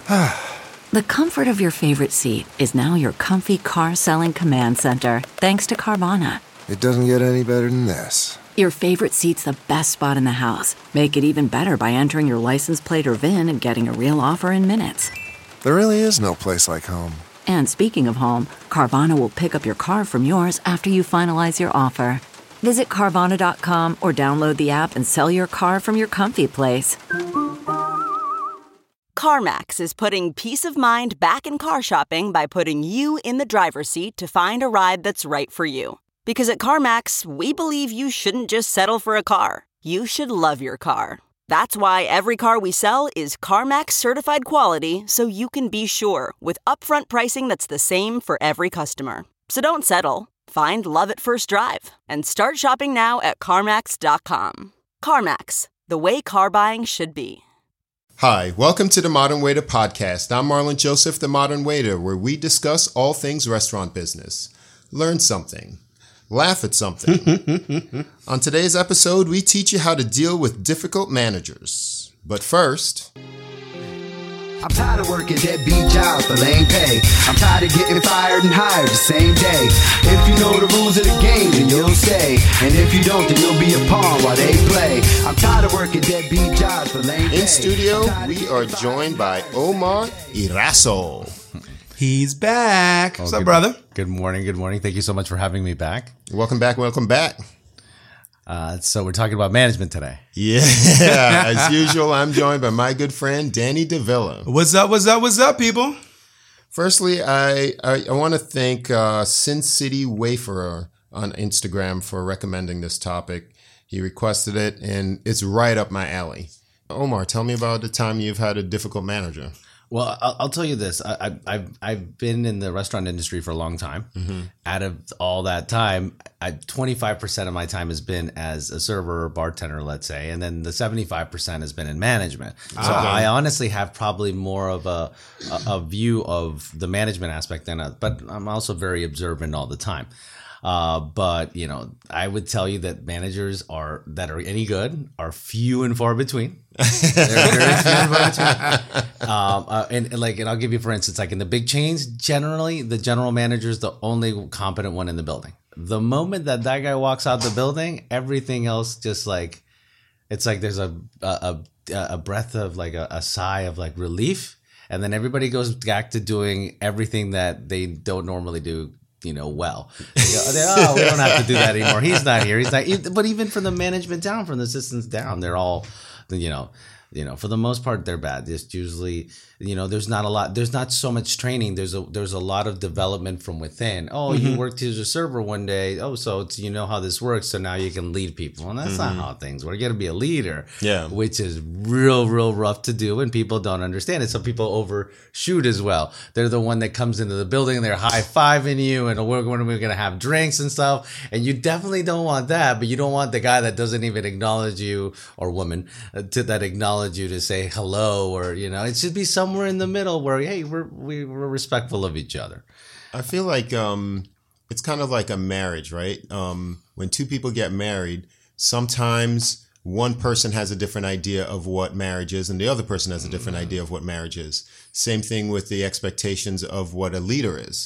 The comfort of your favorite seat is now your comfy car selling command center, thanks to Carvana. It doesn't get any better than this. Your favorite seat's the best spot in the house. Make it even better by entering your license plate or VIN and getting a real offer in minutes. There really is no place like home. And speaking of home, Carvana will pick up your car from yours after you finalize your offer. Visit Carvana.com or download the app and sell your car from your comfy place. CarMax is putting peace of mind back in car shopping by putting you in the driver's seat to find a ride that's right for you. Because at CarMax, we believe you shouldn't just settle for a car. You should love your car. That's why every car we sell is CarMax certified quality, so you can be sure with upfront pricing that's the same for every customer. So don't settle. Find love at first drive and start shopping now at CarMax.com. CarMax, the way car buying should be. Hi, welcome to the Modern Waiter podcast. I'm Marlon Joseph, the Modern Waiter, where we discuss all things restaurant business. Learn something. Laugh at something. On today's episode, we teach you how to deal with difficult managers. But first... I'm tired of working deadbeat jobs for lame pay. I'm tired of getting fired and hired the same day. If you know the rules of the game, then you'll stay. And if you don't, then you'll be a pawn while they play. I'm tired of working deadbeat jobs for lame pay. In studio, we are joined by Omar Iraso. He's back. What's up, brother? Good morning. Thank you so much for having me back. Welcome back. So we're talking about management today. Yeah, as usual, I'm joined by my good friend, Danny DeVilla. What's up, people? Firstly, I want to thank Sin City Wayfarer on Instagram for recommending this topic. He requested it, and it's right up my alley. Omar, tell me about the time you've had a difficult manager. Well, I'll tell you this. I've been in the restaurant industry for a long time. Mm-hmm. Out of all that time, 25% of my time has been as a server or bartender, let's say, and then the 75% has been in management. So I honestly have probably more of a view of the management aspect but I'm also very observant all the time. But you know, I would tell you that managers that are any good are few and far between. They're very few and far between. And I'll give you, for instance, like in the big chains, generally the general manager is the only competent one in the building. The moment that guy walks out the building, everything else just like, it's like there's a breath of like a sigh of like relief, and then everybody goes back to doing everything that they don't normally do. Well, we don't have to do that anymore. He's not here. But even from the management down, from the assistants down, they're all, for the most part, they're bad. Just usually, there's not so much training. There's a lot of development from within. Oh, you worked as a server one day. Oh, so you know how this works. So now you can lead people. And that's not how things work. You got to be a leader, which is real rough to do. And people don't understand it. Some people overshoot as well. They're the one that comes into the building. They're high-fiving you. And we're going to have drinks and stuff. And you definitely don't want that. But you don't want the guy that doesn't even acknowledge you, or woman, that acknowledge you to say hello, or, it should be somewhere in the middle where, hey, we're respectful of each other. I feel like it's kind of like a marriage, right? When two people get married, sometimes one person has a different idea of what marriage is and the other person has a different idea of what marriage is. Same thing with the expectations of what a leader is.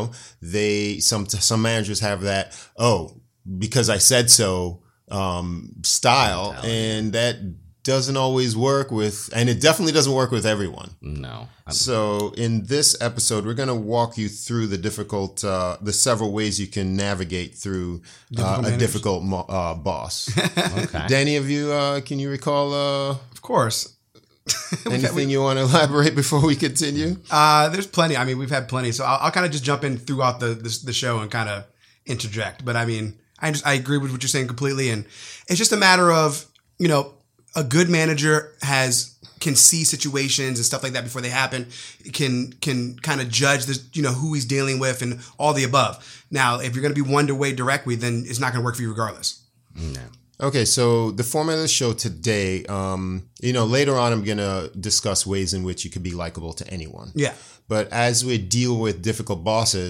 Some managers have that, because I said so style, and that doesn't always work and it definitely doesn't work with everyone. No. So in this episode, we're going to walk you through the several ways you can navigate through a difficult boss. Okay. Danny, can you recall? Of course. Anything you want to elaborate before we continue? There's plenty. I mean, we've had plenty. So I'll kind of just jump in throughout the show and kind of interject. But I mean, I agree with what you're saying completely. And it's just a matter of, a good manager can see situations and stuff like that before they happen, can kind of judge this, who he's dealing with and all the above. Now, if you're going to be one-way directly, then it's not going to work for you regardless. No. Okay, so the format of the show today, later on I'm going to discuss ways in which you could be likable to anyone. Yeah. But as we deal with difficult bosses,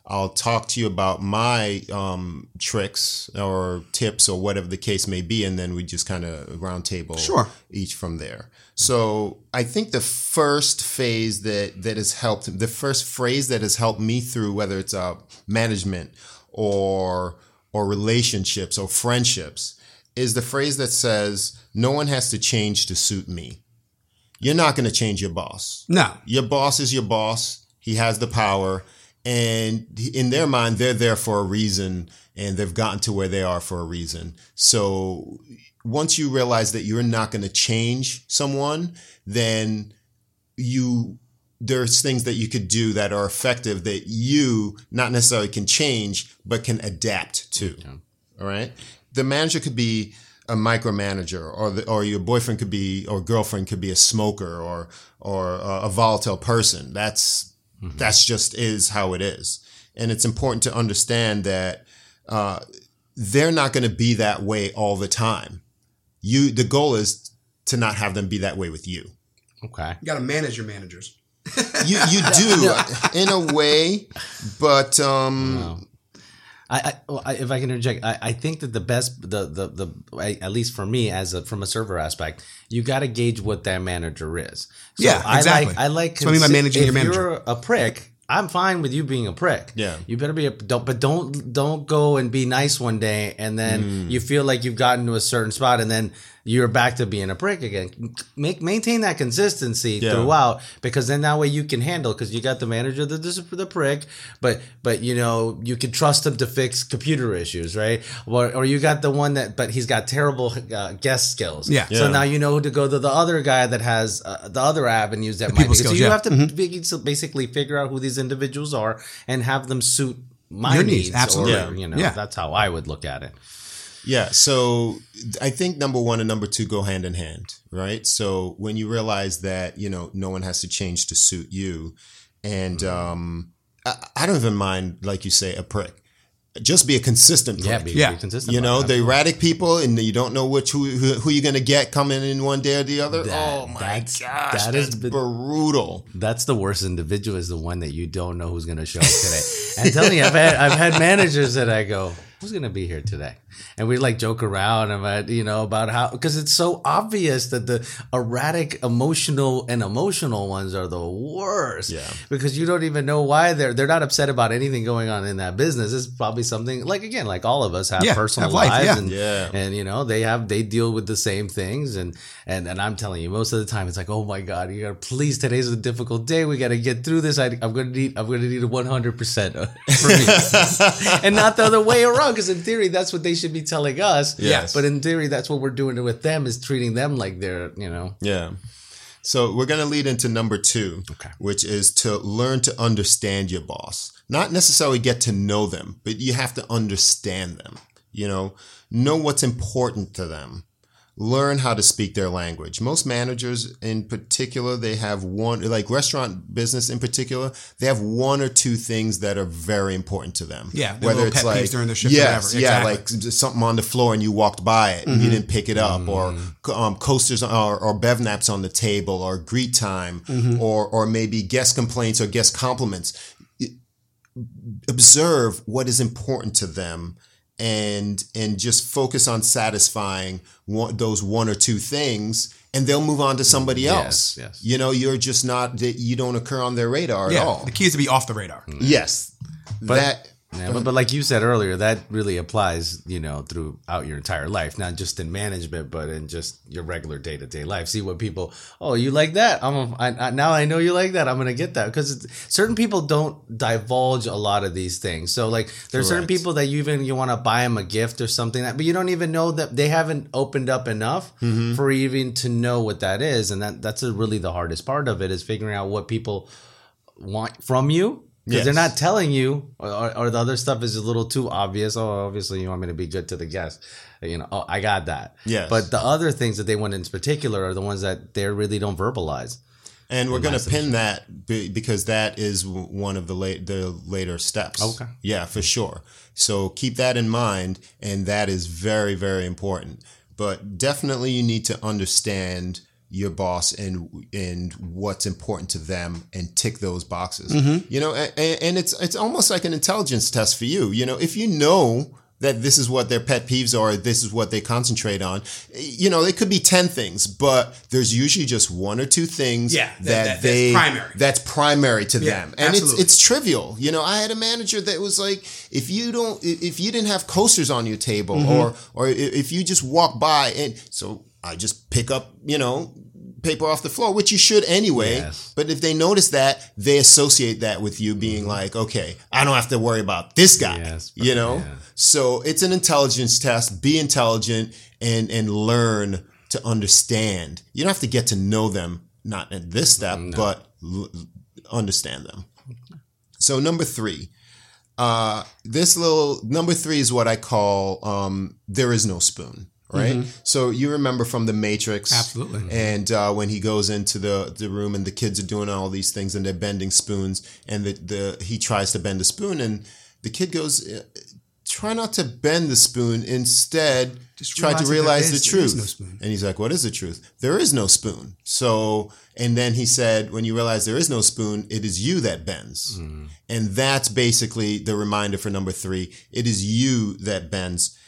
I'll talk to you about my tricks or tips or whatever the case may be, and then we just kind of round table each from there. So I think the first phase that has helped, the first phrase that has helped me through, whether it's management or relationships or friendships, is the phrase that says, no one has to change to suit me. You're not going to change your boss. No. Your boss is your boss. He has the power. And in their mind, they're there for a reason, and they've gotten to where they are for a reason. So once you realize that you're not going to change someone, then there's things that you could do that are effective that you not necessarily can change, but can adapt to. Yeah. All right. The manager could be a micromanager, or your boyfriend could be, or girlfriend could be a smoker, or a volatile person. That's just is how it is. And it's important to understand that they're not going to be that way all the time. The goal is to not have them be that way with you. Okay. You got to manage your managers. You do in a way, but if I can interject, I think that the best, at least for me, from a server aspect, you got to gauge what that manager is. So yeah, exactly. I like. So I mean by managing your manager. If you're a prick, I'm fine with you being a prick. Yeah. You better be don't go and be nice one day and then you feel like you've gotten to a certain spot and then you're back to being a prick again. Maintain that consistency throughout, because then that way you can handle, because you got the manager that is the prick, but you can trust him to fix computer issues, right? Or you got the one but he's got terrible guest skills. Yeah. So now you know who to go to, the other guy that has the other avenues that might be. So you have to basically figure out who these individuals are and have them suit my needs. Absolutely. That's how I would look at it. Yeah. So I think number one and number two go hand in hand, right? So when you realize that, no one has to change to suit you. And I don't even mind, like you say, a prick. Just be a consistent prick. Be consistent. The erratic people, and you don't know who you're going to get coming in one day or the other. That's brutal. That's the worst individual, is the one that you don't know who's going to show up today. I'm telling you, I've had managers that I go, who's going to be here today? And we joke around about how, because it's so obvious that the erratic, emotional ones are the worst. Yeah. Because you don't even know why they're not upset about anything going on in that business. It's probably something like all of us have personal lives, and they deal with the same things. And I'm telling you, most of the time it's like, oh my God, please, today's a difficult day. We got to get through this. I'm going to need 100% for me, and not the other way around. Because in theory, that's what they should be telling us. Yes. But in theory, that's what we're doing with them, is treating them like they're, Yeah. So we're going to lead into number two, which is to learn to understand your boss. Not necessarily get to know them, but you have to understand them. Know what's important to them. Learn how to speak their language. Most managers in particular, they have restaurant business in particular, they have one or two things that are very important to them. Yeah. Whether it's pet peeves during the shift or whatever. Exactly. Yeah. Like something on the floor and you walked by it and you didn't pick it up, or coasters or bev naps on the table, or greet time, or maybe guest complaints or guest compliments. Observe what is important to them. And just focus on satisfying those one or two things, and they'll move on to somebody else. Yes. You're just not, you don't occur on their radar at all. The key is to be off the radar. Yes. But like you said earlier, that really applies, throughout your entire life, not just in management, but in just your regular day-to-day life. See what people, you like that? Now I know you like that. I'm going to get that, because certain people don't divulge a lot of these things. So there's certain people that you want to buy them a gift or something, but you don't even know that they haven't opened up enough for even to know what that is. And that's really the hardest part of it, is figuring out what people want from you. Because they're not telling you, or the other stuff is a little too obvious. Oh, obviously you want me to be good to the guest. I got that. Yes. But the other things that they want in particular are the ones that they really don't verbalize. And we're going to pin that because that is one of the later steps. Okay. Yeah, for sure. So keep that in mind, and that is very, very important. But definitely you need to understand your boss and what's important to them and tick those boxes. You know, and it's almost like an intelligence test for you. You know, if you know that this is what their pet peeves are, this is what they concentrate on. You know, it could be 10 things, but there's usually just one or two things that's primary to them. And it's trivial. You know, I had a manager that was like, if you didn't have coasters on your table or if you just walk by, and so I just pick up, you know, paper off the floor, which you should anyway. Yes. But if they notice that, they associate that with you being like, okay, I don't have to worry about this guy, you know? Yeah. So it's an intelligence test. Be intelligent and learn to understand. You don't have to get to know them, not at this step, but understand them. So number 3, number 3 is what I call, there is no spoon. Right. So you remember from The Matrix. Absolutely. And when he goes into the room and the kids are doing all these things and they're bending spoons and he tries to bend a spoon and the kid goes, try not to bend the spoon. Instead, just try to realize the truth. No, and he's like, what is the truth? There is no spoon. So, and then he said, when you realize there is no spoon, it is you that bends. And that's basically the reminder for number 3. It is you that bends.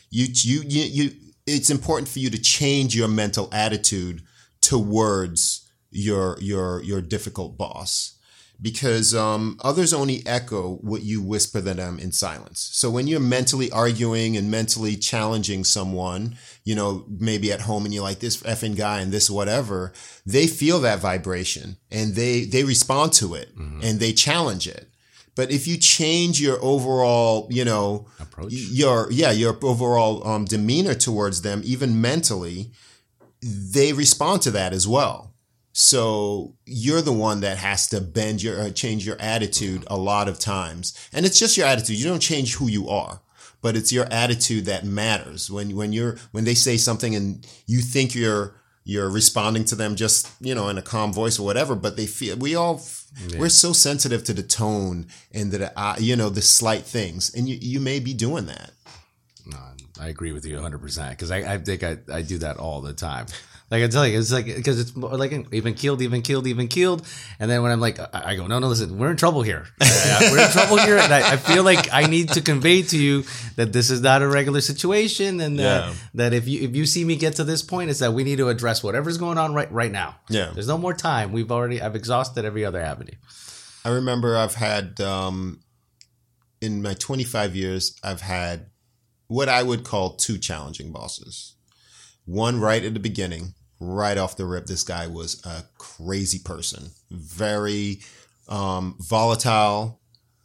It's important for you to change your mental attitude towards your difficult boss, because others only echo what you whisper to them in silence. So when you're mentally arguing and mentally challenging someone, you know, maybe at home and you're like, this effing guy and this whatever, they feel that vibration and they respond to it and they challenge it. But if you change your overall, you know, approach, your overall demeanor towards them, even mentally, they respond to that as well. So you're the one that has to change your attitude a lot of times, and it's just your attitude. You don't change who you are, but it's your attitude that matters. When they say something and you think you're responding to them just, you know, in a calm voice or whatever, but they feel we're so sensitive to the tone and the slight things, and you may be doing that. I agree with you 100% because I think I do that all the time. Like I tell you, it's like, because it's like even keeled. And then when I'm like, I go, no, listen, we're in trouble here. We're in trouble here. And I feel like I need to convey to you that this is not a regular situation. And that if you see me get to this point, it's that we need to address whatever's going on right now. Yeah. There's no more time. I've exhausted every other avenue. I remember I've had, in my 25 years, I've had what I would call 2 challenging bosses. One right at the beginning, right off the rip, this guy was a crazy person, very volatile.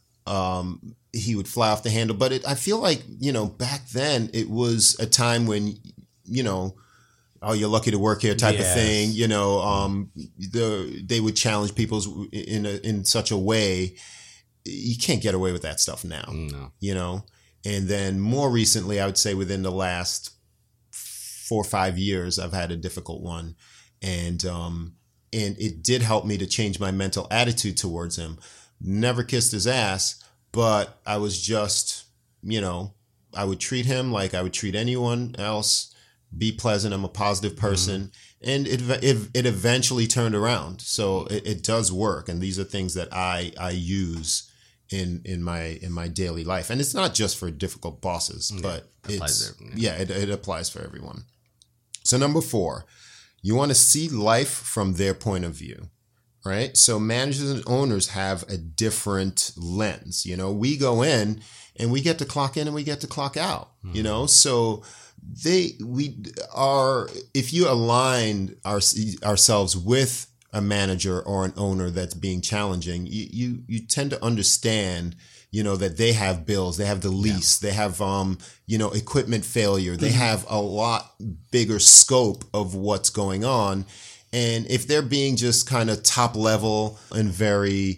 He would fly off the handle. But I feel like, you know, back then it was a time when, you know, oh, you're lucky to work here type of thing. You know, they would challenge people in such a way. You can't get away with that stuff now, you know. And then more recently, I would say within the last 4 or 5 years, I've had a difficult one. And it did help me to change my mental attitude towards him. Never kissed his ass, but I was just, you know, I would treat him like I would treat anyone else, be pleasant. I'm a positive person. And it eventually turned around. So it does work. And these are things that I use in my daily life. And it's not just for difficult bosses, but it applies for everyone. So number 4, you want to see life from their point of view, right? So managers and owners have a different lens. You know, we go in and we get to clock in and we get to clock out, you know? So if you align ourselves with a manager or an owner that's being challenging, you tend to understand, you know, that they have bills, they have the lease, they have, you know, equipment failure. They have a lot bigger scope of what's going on. And if they're being just kind of top level and very,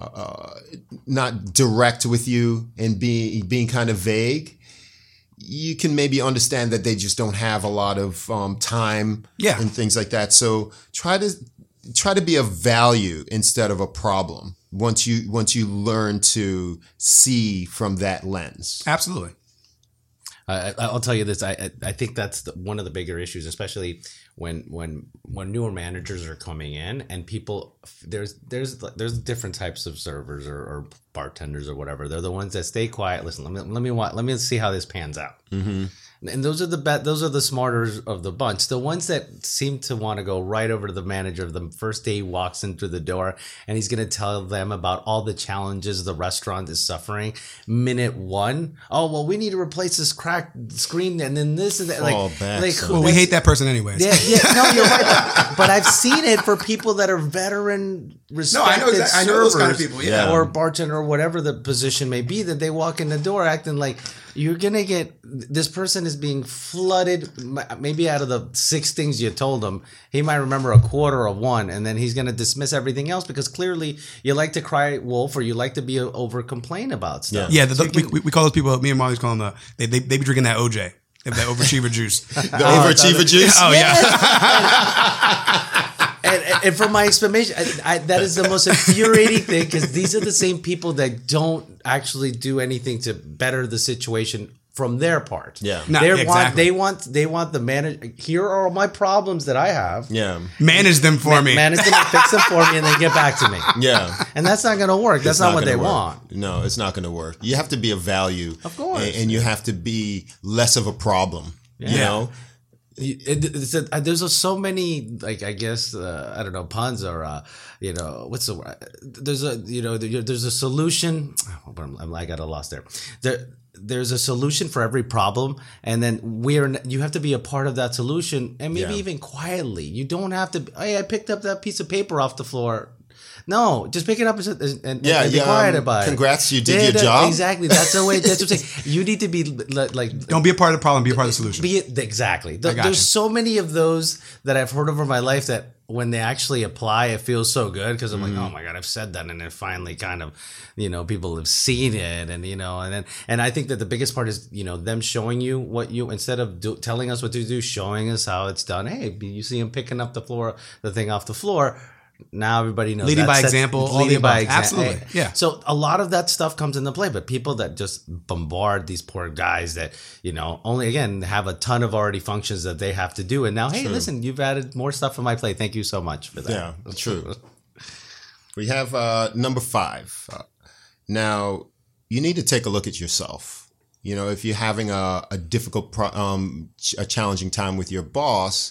not direct with you and being kind of vague, you can maybe understand that they just don't have a lot of time and things like that. So try to be of value instead of a problem once you learn to see from that lens. Absolutely. I'll tell you this. I think that's one of the bigger issues, especially when newer managers are coming in and people, there's different types of servers or bartenders or whatever. They're the ones that stay quiet. Listen, let me see how this pans out. Mm-hmm. And those are the smarter of the bunch. The ones that seem to want to go right over to the manager the first day he walks in through the door, and he's going to tell them about all the challenges the restaurant is suffering. Minute one, oh well, we need to replace this cracked screen, and then this and that. Well, we hate that person anyways. Yeah, no, you're right. But I've seen it for people that are veteran, respected servers, I know those kind of people, or bartender or whatever the position may be. That they walk in the door acting like. You're going to get, this person is being flooded, maybe out of the 6 things you told him, he might remember a quarter of one, and then he's going to dismiss everything else because clearly you like to cry wolf or you like to be over complain about stuff. Yeah, we call those people, me and Molly's call them, they be drinking that OJ, that overachiever juice. The overachiever juice? Oh, yeah. And from my explanation, that is the most infuriating thing because these are the same people that don't actually do anything to better the situation from their part. Yeah, they want the manager. Here are all my problems that I have. Yeah, manage them for me. Manage them, fix them for me, and then get back to me. Yeah, and that's not going to work. That's not what they want. No, it's not going to work. You have to be of value, of course, and you have to be less of a problem. Yeah. You know. There's so many, like, I guess, I don't know, puns or, what's the word? There's a solution. I got lost there. There's a solution for every problem. And then you have to be a part of that solution and maybe even quietly. You don't have to, hey, I picked up that piece of paper off the floor. No, just pick it up and be quiet about it. Congrats, you did your job. Exactly. That's the way. That's what I'm saying. You need to be like. Don't be a part of the problem. Be a part of the solution. Exactly. There's so many of those that I've heard over my life that when they actually apply, it feels so good because I'm like, oh my God, I've said that, and then finally, kind of, people have seen it, and I think that the biggest part is them showing you what you instead of telling us what to do, showing us how it's done. Hey, you see him picking up the thing off the floor. Now everybody knows. Leading by example. Absolutely. Yeah. So a lot of that stuff comes into play, but people that just bombard these poor guys that, only, again, have a ton of already functions that they have to do. And now, hey, listen, you've added more stuff on my plate. Thank you so much for that. Yeah, true. We have number 5. Now, you need to take a look at yourself. If you're having a difficult, a challenging time with your boss,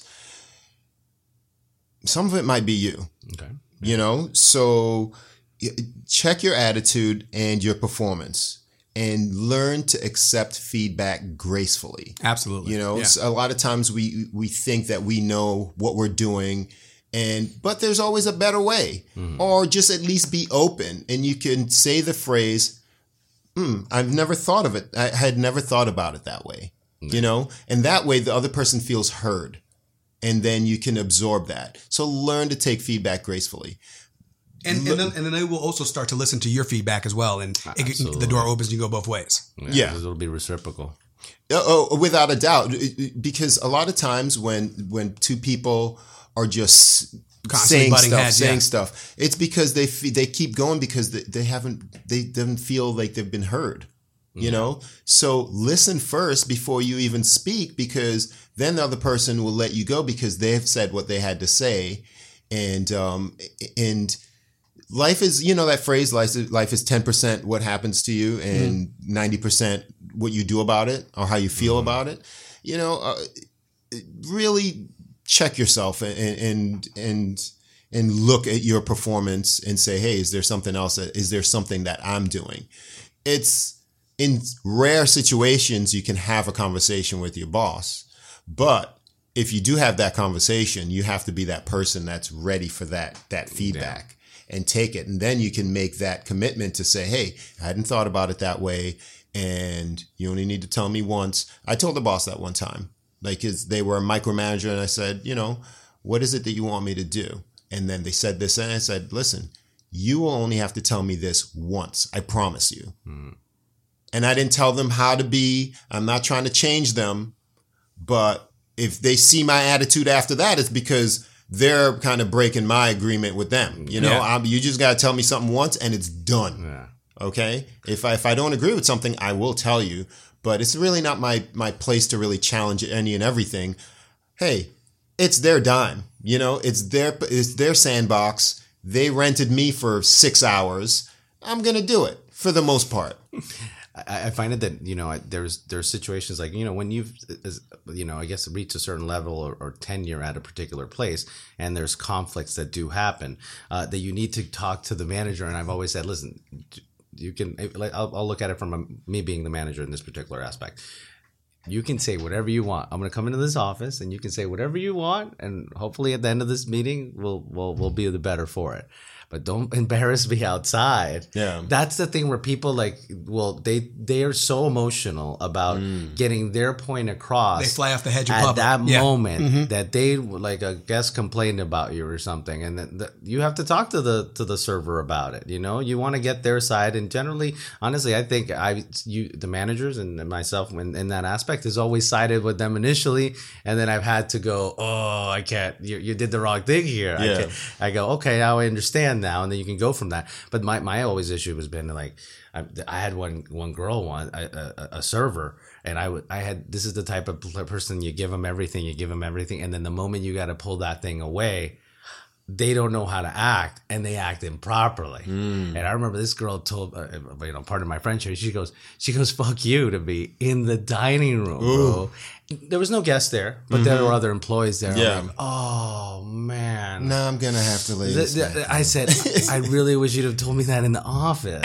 some of it might be you. Okay. So check your attitude and your performance and learn to accept feedback gracefully. Absolutely. A lot of times we think that we know what we're doing, but there's always a better way, or just at least be open and you can say the phrase, I've never thought of it. I had never thought about it that way, and that way the other person feels heard. And then you can absorb that. So learn to take feedback gracefully. And then they will also start to listen to your feedback as well. And the door opens and you go both ways. Yeah. It'll be reciprocal. Without a doubt. Because a lot of times when two people are just saying stuff, it's because they keep going because they didn't feel like they've been heard. So listen first before you even speak, because then the other person will let you go because they've said what they had to say. And life is, that phrase, life is 10% what happens to you and 90% what you do about it or how you feel about it. Really check yourself and look at your performance and say, hey, is there something else? Is there something that I'm doing? In rare situations, you can have a conversation with your boss, but if you do have that conversation, you have to be that person that's ready for that feedback and take it. And then you can make that commitment to say, hey, I hadn't thought about it that way. And you only need to tell me once. I told the boss that one time, they were a micromanager. And I said, what is it that you want me to do? And then they said this, and I said, listen, you will only have to tell me this once. I promise you. And I didn't tell them how to be. I'm not trying to change them. But if they see my attitude after that, it's because they're kind of breaking my agreement with them. You just got to tell me something once and it's done. Yeah. Okay? If I don't agree with something, I will tell you. But it's really not my place to really challenge any and everything. Hey, it's their dime. You know, it's their sandbox. They rented me for 6 hours. I'm going to do it for the most part. I find it that, there's situations like, when you've, I guess reached a certain level or tenure at a particular place, and there's conflicts that do happen, that you need to talk to the manager. And I've always said, listen, you can, I'll look at it from me being the manager in this particular aspect. You can say whatever you want. I'm going to come into this office and you can say whatever you want. And hopefully at the end of this meeting, we'll be the better for it. But don't embarrass me outside. Yeah. That's the thing where people they are so emotional about getting their point across. They fly off the hedge in at public. that moment that they, like a guest complained about you or something. And then you have to talk to the server about it. You want to get their side. And generally, honestly, I think the managers and myself in that aspect has always sided with them initially. And then I've had to go, oh, I can't, you did the wrong thing here. Yeah. I go, okay, now I understand now, and then you can go from that. But my always issue has been like, I had one girl, a server, and I had, this is the type of person, you give them everything, and then the moment you got to pull that thing away, they don't know how to act, and they act improperly. And I remember this girl told, pardon my French here, she goes, fuck you, to be in the dining room, bro. There was no guest there, but there were other employees there. Yeah. Like, oh, man. Now I'm going to have to leave. I said, I really wish you'd have told me that in the office.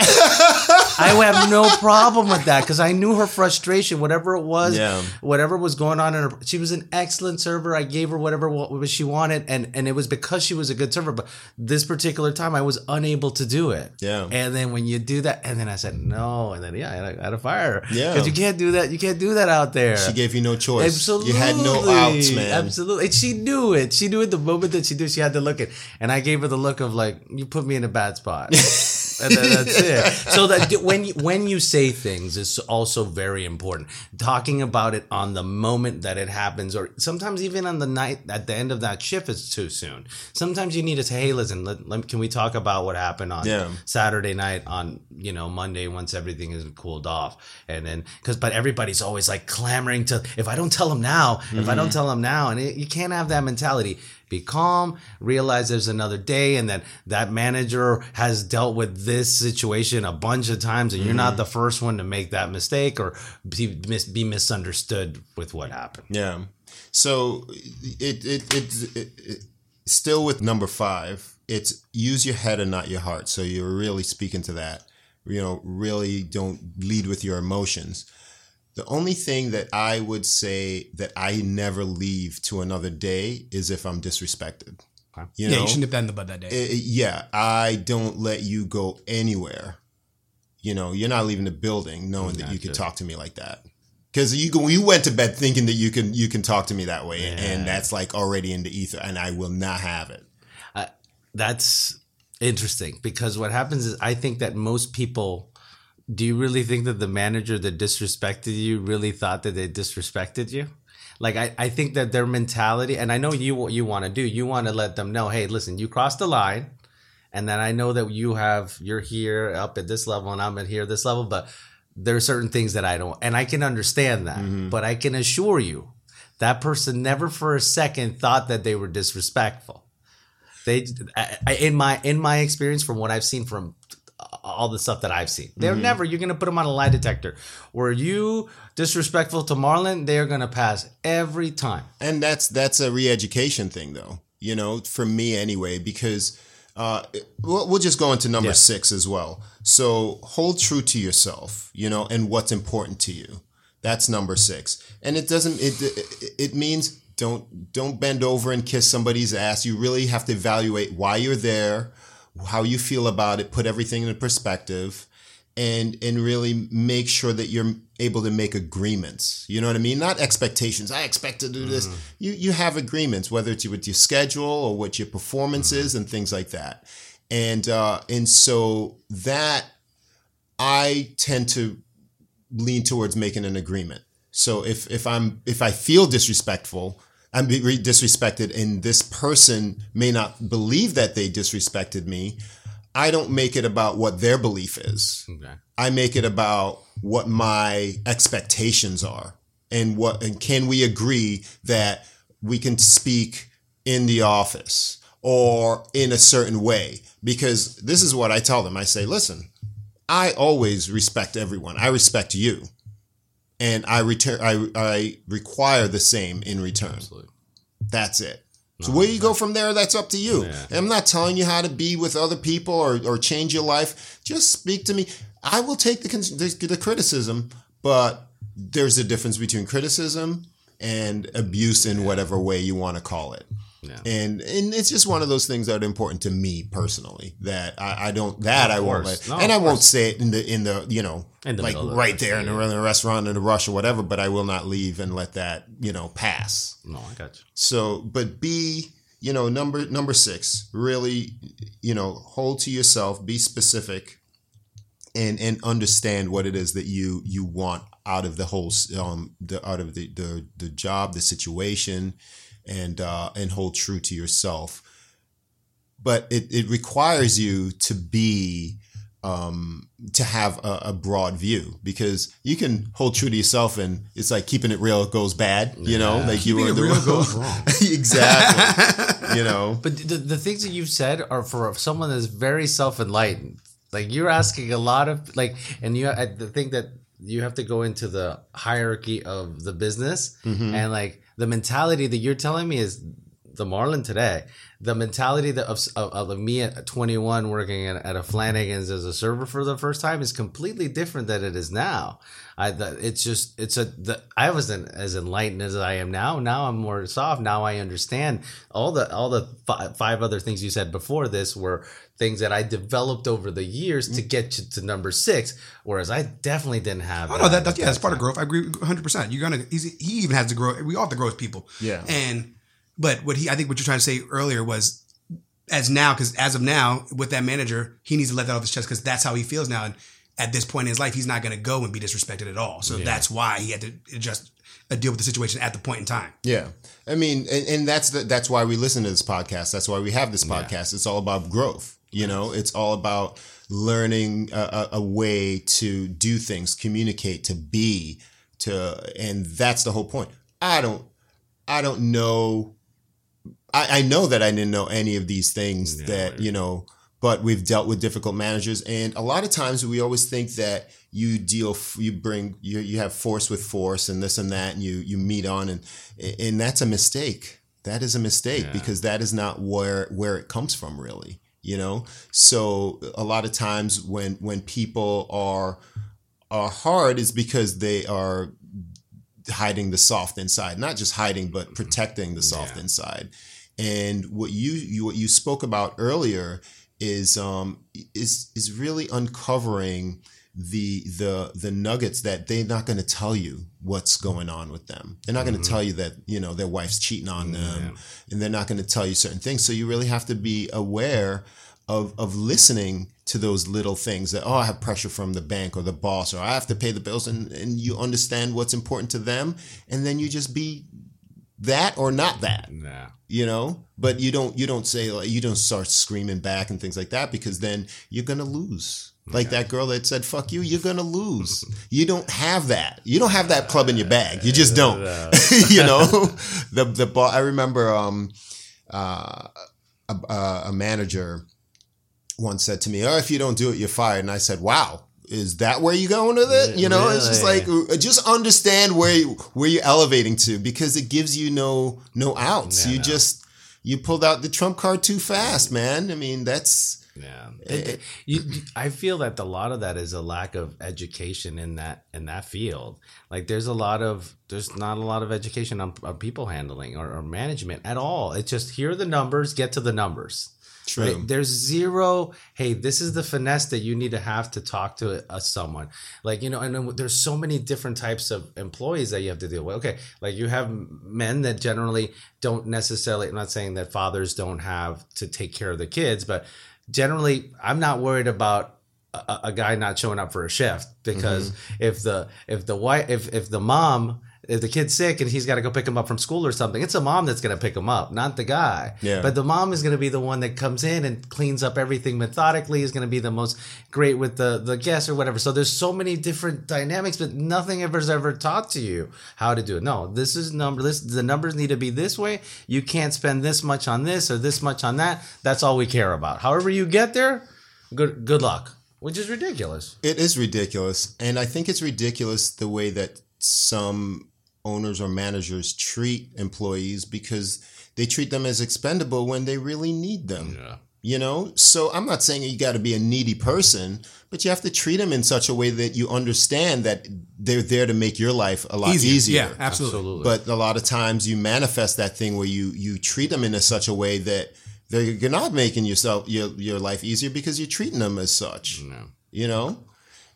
I have no problem with that because I knew her frustration, whatever it was, whatever was going on in her. She was an excellent server. I gave her whatever she wanted, and it was because she was a good server. But this particular time, I was unable to do it. Yeah. And then when you do that, and then I said no, and then I had to fire her. Yeah. Because you can't do that. You can't do that out there. She gave you no choice. Absolutely. You had no outs, man. Absolutely. And she knew it. She knew it the moment that she did. She had to look at, and I gave her the look of like, you put me in a bad spot. And then that's it. So that when you say things is also very important. Talking about it on the moment that it happens, or sometimes even on the night at the end of that shift is too soon. Sometimes you need to say, hey, listen, can we talk about what happened on Saturday night on Monday once everything is cooled off, and then but everybody's always like clamoring to, if I don't tell them now, and you can't have that mentality. Be calm, realize there's another day, and that manager has dealt with this situation a bunch of times, and you're not the first one to make that mistake or be misunderstood with what happened. Yeah. So it still with number 5, it's use your head and not your heart. So you're really speaking to that. Really don't lead with your emotions. The only thing that I would say that I never leave to another day is if I'm disrespected. Okay. You should nip that in the bud that day. I don't let you go anywhere. You're not leaving the building knowing that you can talk to me like that. Because you went to bed thinking that you can talk to me that way, and that's like already in the ether, and I will not have it. That's interesting, because what happens is I think that most people. Do you really think that the manager that disrespected you really thought that they disrespected you? Like, I think that their mentality, and I know what you want to do, you want to let them know, hey, listen, you crossed the line, and then I know that you're here up at this level and I'm at here at this level, but there are certain things that I don't, and I can understand that, but I can assure you that person never for a second thought that they were disrespectful. In my experience, from what I've seen from all the stuff that I've seen, they're never, you're going to put them on a lie detector. Were you disrespectful to Marlon? They're going to pass every time. And that's a re-education thing though, for me anyway, because we'll just go into number 6 as well. So hold true to yourself, and what's important to you. That's number 6. And it means don't bend over and kiss somebody's ass. You really have to evaluate why you're there, how you feel about it, put everything in perspective, and really make sure that you're able to make agreements. You know what I mean? Not expectations. I expect to do this. You have agreements, whether it's with your schedule or what your performance is and things like that. And so that I tend to lean towards making an agreement. So if I feel disrespectful, I'm being disrespected, and this person may not believe that they disrespected me, I don't make it about what their belief is. Okay. I make it about what my expectations are, and can we agree that we can speak in the office or in a certain way, because this is what I tell them. I say, listen, I always respect everyone. I respect you, and I require the same in return. Absolutely. That's it. So where you go from there, that's up to you. Yeah. I'm not telling you how to be with other people or change your life. Just speak to me. I will take the criticism, but there's a difference between criticism and abuse in whatever way you want to call it. Yeah. And it's just one of those things that are important to me personally, that I won't let, and I won't say it in the you know, like right there in the restaurant in the rush or whatever, but I will not leave and let that, you know, pass. No, I got you. So, but number 6, really, you know, hold to yourself, be specific, and understand what it is that you want out of the whole, out of the job, the situation, and hold true to yourself. But it requires you to be, to have a broad view, because you can hold true to yourself and it's like keeping it real goes bad, you know, like keeping you were it real goes wrong. Exactly. You know, but the things that you've said are for someone that's very self-enlightened. Like, you're asking a lot of, like, and I think that you have to go into the hierarchy of the business, and like the mentality that you're telling me is the Marlon today. The mentality of me at 21 working at a Flanagan's as a server for the first time is completely different than it is now. I wasn't as enlightened as I am now. Now I'm more soft. Now I understand all the 5 other things you said before this were things that I developed over the years to get to number 6, whereas I definitely didn't have. Oh no, that's part of growth. I agree 100%. He even has to grow. We all have to grow as people. Yeah. But I think what you're trying to say earlier was, as of now, with that manager, he needs to let that off his chest, because that's how he feels now. And at this point in his life, he's not going to go and be disrespected at all. So that's why he had to just deal with the situation at the point in time. Yeah. I mean, and that's why we listen to this podcast. That's why we have this podcast. It's all about growth. You know, it's all about learning a way to do things, communicate, and that's the whole point. I don't know. I know that I didn't know any of these things you know, but we've dealt with difficult managers. And a lot of times we always think that you have force with force and this and that, and you meet on, and that's a mistake. That is a mistake, because that is not where it comes from, really, you know? So a lot of times when people are hard, is because they are hiding the soft inside, not just hiding, but protecting the soft inside. And what you spoke about earlier is really uncovering the nuggets that they're not going to tell you what's going on with them. They're not going to tell you that, you know, their wife's cheating on them, and they're not going to tell you certain things. So you really have to be aware of listening to those little things that, I have pressure from the bank or the boss, or I have to pay the bills, and you understand what's important to them, and then you just be that or not that. Yeah. You know, but you don't say, like, you don't start screaming back and things like that, because then you're going to lose. Like that girl that said, fuck you, you're going to lose. You don't have that. You don't have that club in your bag. You just don't. You know, I remember a manager once said to me, if you don't do it, you're fired. And I said, wow, is that where you're going with it? You know, it's just like, just understand where you're elevating to, because it gives you no outs. You pulled out the trump card too fast, man. I mean, that's... Yeah, I feel that a lot of that is a lack of education in that field. Like, there's not a lot of education on people handling or management at all. It's just, here are the numbers, get to the numbers. True. Right? There's zero, hey, this is the finesse that you need to have to talk to someone. Like, you know, and then there's so many different types of employees that you have to deal with. Okay, like, you have men that generally don't necessarily, I'm not saying that fathers don't have to take care of the kids, but generally, I'm not worried about a guy not showing up for a shift, because if the mom if the kid's sick and he's got to go pick him up from school or something, it's a mom that's going to pick him up, not the guy. Yeah. But the mom is going to be the one that comes in and cleans up everything methodically, is going to be the most great with the guests or whatever. So there's so many different dynamics, but nothing ever taught to you how to do it. No, this is the numbers need to be this way. You can't spend this much on this or this much on that. That's all we care about. However you get there, good luck, which is ridiculous. It is ridiculous. And I think it's ridiculous the way that some owners or managers treat employees, because they treat them as expendable when they really need them. Yeah. You know, so I'm not saying you got to be a needy person, but you have to treat them in such a way that you understand that they're there to make your life a lot easier. Yeah, absolutely. But a lot of times you manifest that thing where you treat them in such a way that you're not making your life easier because you're treating them as such. No. You know,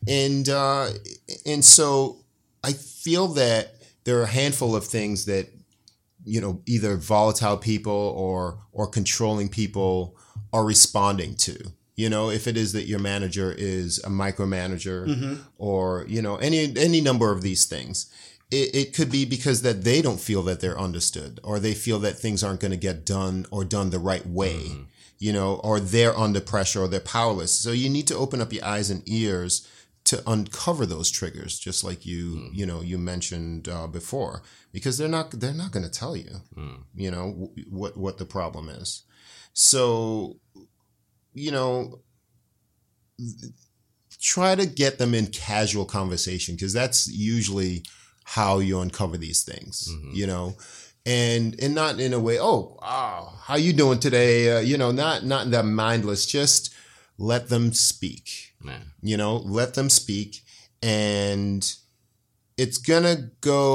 and so I feel that there are a handful of things that, you know, either volatile people or controlling people are responding to. You know, if it is that your manager is a micromanager or, you know, any number of these things, it could be because that they don't feel that they're understood, or they feel that things aren't going to get done or done the right way, you know, or they're under pressure or they're powerless. So you need to open up your eyes and ears to uncover those triggers, just like you mentioned before, because they're not going to tell you, you know, what the problem is. So, you know, try to get them in casual conversation, because that's usually how you uncover these things, you know, and not in a way, how you doing today? You know, not in that mindless, just let them speak. You know, let them speak, and we're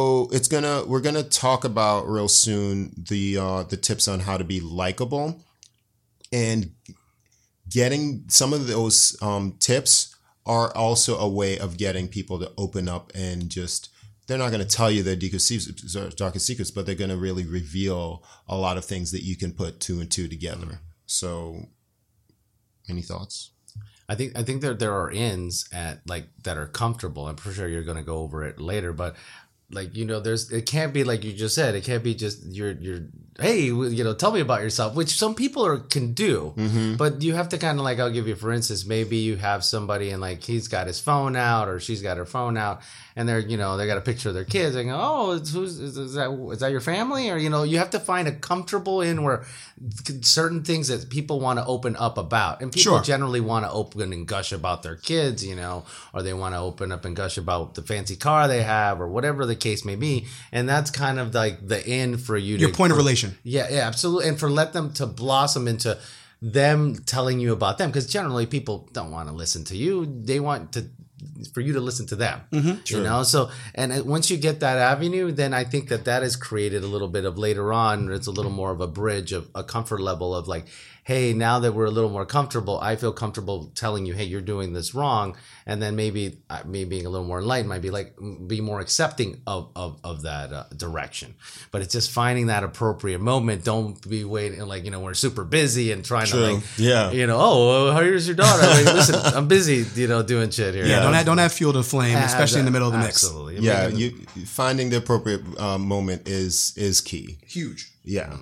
gonna talk about real soon the tips on how to be likable, and getting some of those tips are also a way of getting people to open up, and just, they're not going to tell you their darkest secrets, but they're going to really reveal a lot of things that you can put two and two together. So, any thoughts? I think there are ins that are comfortable. I'm pretty sure you're going to go over it later, but like, you know, it can't be like you just said. It can't be just you're hey, you know, tell me about yourself, which some people can do, but you have to kind of like, I'll give you, for instance, maybe you have somebody and like he's got his phone out or she's got her phone out, and they're, you know, they got a picture of their kids and go, oh, is that your family? Or, you know, you have to find a comfortable in where certain things that people want to open up about, and people generally want to open and gush about their kids, you know, or they want to open up and gush about the fancy car they have or whatever the case may be. And that's kind of like the in for you your point of relation. Yeah, absolutely. And let them to blossom into them telling you about them, because generally people don't want to listen to you. They want for you to listen to them, you know? So, and once you get that avenue, then I think that is created a little bit of later on, it's a little more of a bridge of a comfort level of like, hey, now that we're a little more comfortable, I feel comfortable telling you, hey, you're doing this wrong. And then maybe me being a little more enlightened might be like, be more accepting of that direction. But it's just finding that appropriate moment. Don't be waiting, like, you know, we're super busy and trying to like, you know, oh, here's your daughter. Like, listen, I'm busy, you know, doing shit here. Yeah, don't have fuel to flame, especially in the middle of the mix. Absolutely. Yeah, finding the appropriate moment is key. Huge. Yeah.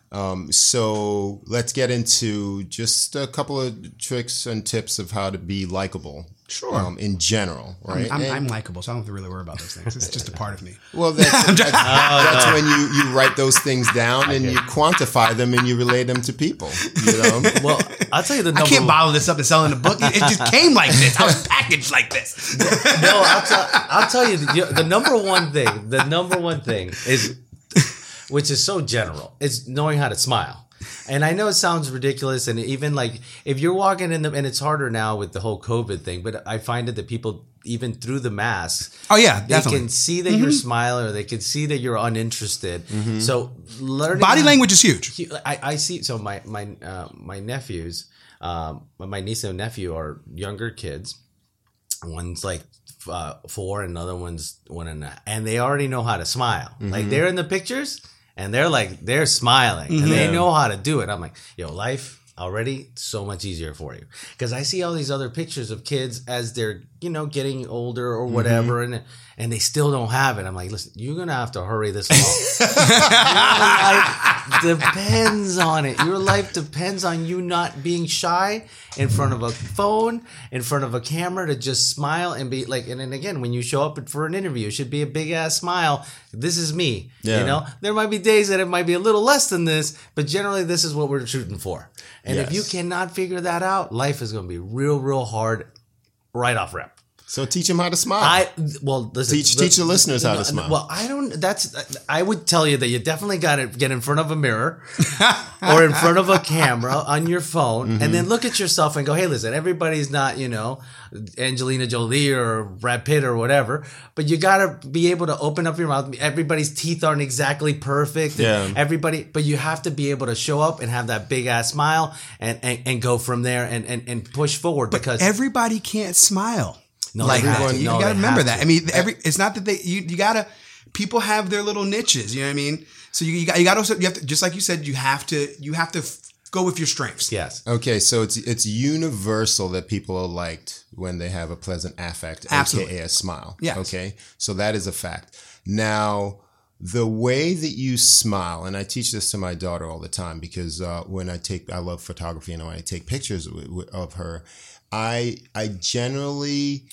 So let's get into just a couple of tricks and tips of how to be likable. Sure. In general, right? I'm likable, so I don't have to really worry about those things. It's just a part of me. Well, that's when you write those things down and you quantify them and you relate them to people. You know. Well, I'll tell you the number. I can't bottle this up and sell in a book. It just came like this. I was packaged like this. No, I'll tell you the number one thing. The number one thing is, which is so general, is knowing how to smile. And I know it sounds ridiculous, and even like if you're walking in and it's harder now with the whole COVID thing, but I find it that people, even through the mask, they can see that you're smiling, or they can see that you're uninterested. So learning body language is huge. I see. So my nephews, my niece and nephew are younger kids. One's like 4, and another one's 1.5, and they already know how to smile. Like they're in the pictures. And they're smiling and they know how to do it. I'm like, yo, life, already so much easier for you. Because I see all these other pictures of kids as they're, getting older or whatever, and they still don't have it. I'm like, listen, you're going to have to hurry this along. Your life depends on it. Your life depends on you not being shy in front of a phone, in front of a camera, to just smile and be like, and then again, when you show up for an interview, it should be a big ass smile. This is me. Yeah. There might be days that it might be a little less than this, but generally this is what we're shooting for. And if you cannot figure that out, life is going to be real, real hard right off rip. So teach them how to smile. Listen, teach the listeners how to smile. Well, I would tell you that you definitely got to get in front of a mirror or in front of a camera on your phone, and then look at yourself and go, hey, listen, everybody's not, Angelina Jolie or Brad Pitt or whatever, but you got to be able to open up your mouth. Everybody's teeth aren't exactly perfect. But you have to be able to show up and have that big ass smile and go from there and push forward, because everybody can't smile. No, like that. You got to remember that. I mean, it's not that you gotta. People have their little niches. You know what I mean? So you got also, you have to, just like you said, you have to go with your strengths. Yes. Okay, so it's universal that people are liked when they have a pleasant affect, Absolutely. aka a smile. Yes. Okay, so that is a fact. Now, the way that you smile, and I teach this to my daughter all the time, because I love photography, and when I take pictures of her, I generally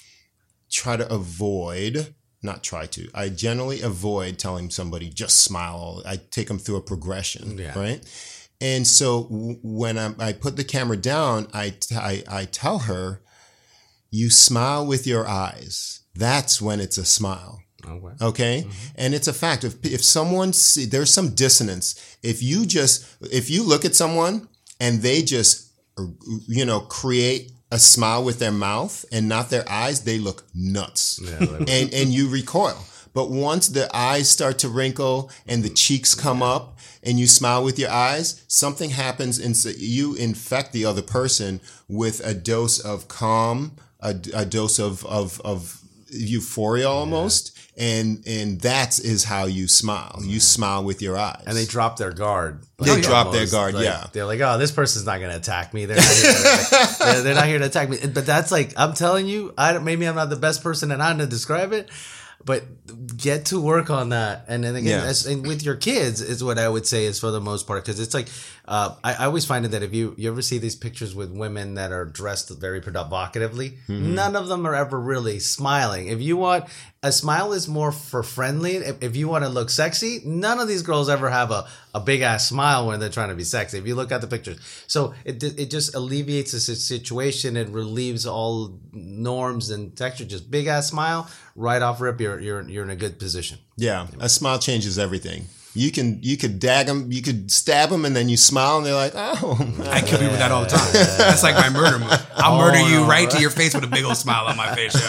I generally avoid telling somebody just smile. I take them through a progression, right? And so when I put the camera down, I tell her, you smile with your eyes. That's when it's a smile. Okay. And it's a fact. If someone there's some dissonance. If you look at someone and they just, create a smile with their mouth and not their eyes, they look nuts. And you recoil. But once the eyes start to wrinkle and the cheeks come up and you smile with your eyes, something happens, and you infect the other person with a dose of calm, a dose of euphoria almost. And that is how you smile. You smile with your eyes. And they drop their guard. They drop their guard, They're like, oh, this person's not going to attack me. They're not here to attack me. But that's like, I'm telling you, maybe I'm not the best person and I'm to describe it, but get to work on that. And then again, and with your kids is what I would say is for the most part. Because it's like, I always find it that if you ever see these pictures with women that are dressed very provocatively, none of them are ever really smiling. If you want, a smile is more for friendly. If you want to look sexy, none of these girls ever have a big ass smile when they're trying to be sexy. If you look at the pictures. So it just alleviates the situation and relieves all norms and texture. Just big ass smile, right off rip, you're in a good position. Yeah, a smile changes everything. You could dag them, you could stab them, and then you smile, and they're like, "Oh." I kill people with that all the time. That's like my murder move. I'll murder you right to your face with a big old smile on my face.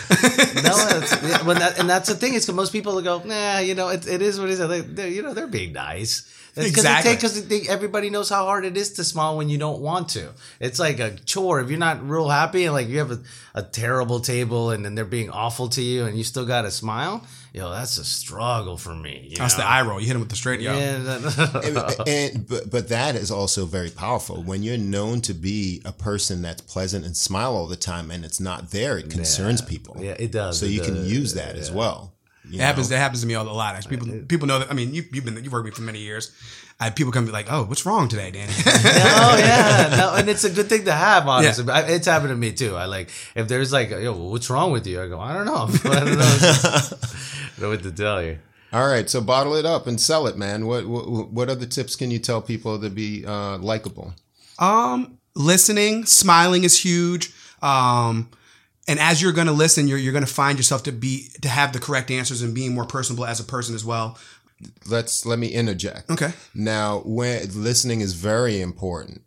And that's the thing. Is most people will go, nah, it is what it is. They're being nice. Exactly. Because everybody knows how hard it is to smile when you don't want to. It's like a chore. If you're not real happy and like you have a terrible table and then they're being awful to you and you still got to smile, that's a struggle for me. That's the eye roll. You hit him with the straight yo. Yeah. But that is also very powerful. When you're known to be a person that's pleasant and smile all the time and it's not there, it concerns people. Yeah, it does. So you can use that as well. It happens to me a lot. Actually, people know that. I mean, you've worked with me for many years. People come be like, "Oh, what's wrong today, Danny?" And it's a good thing to have. Honestly, it's happened to me too. I like if there's like, what's wrong with you? I go, I don't know. I don't know what to tell you. All right, so bottle it up and sell it, man. What other tips can you tell people to be likable? Listening, smiling is huge. And as you're going to listen, you're going to find yourself to have the correct answers and being more personable as a person as well. Let me interject. Okay. Now, when listening is very important,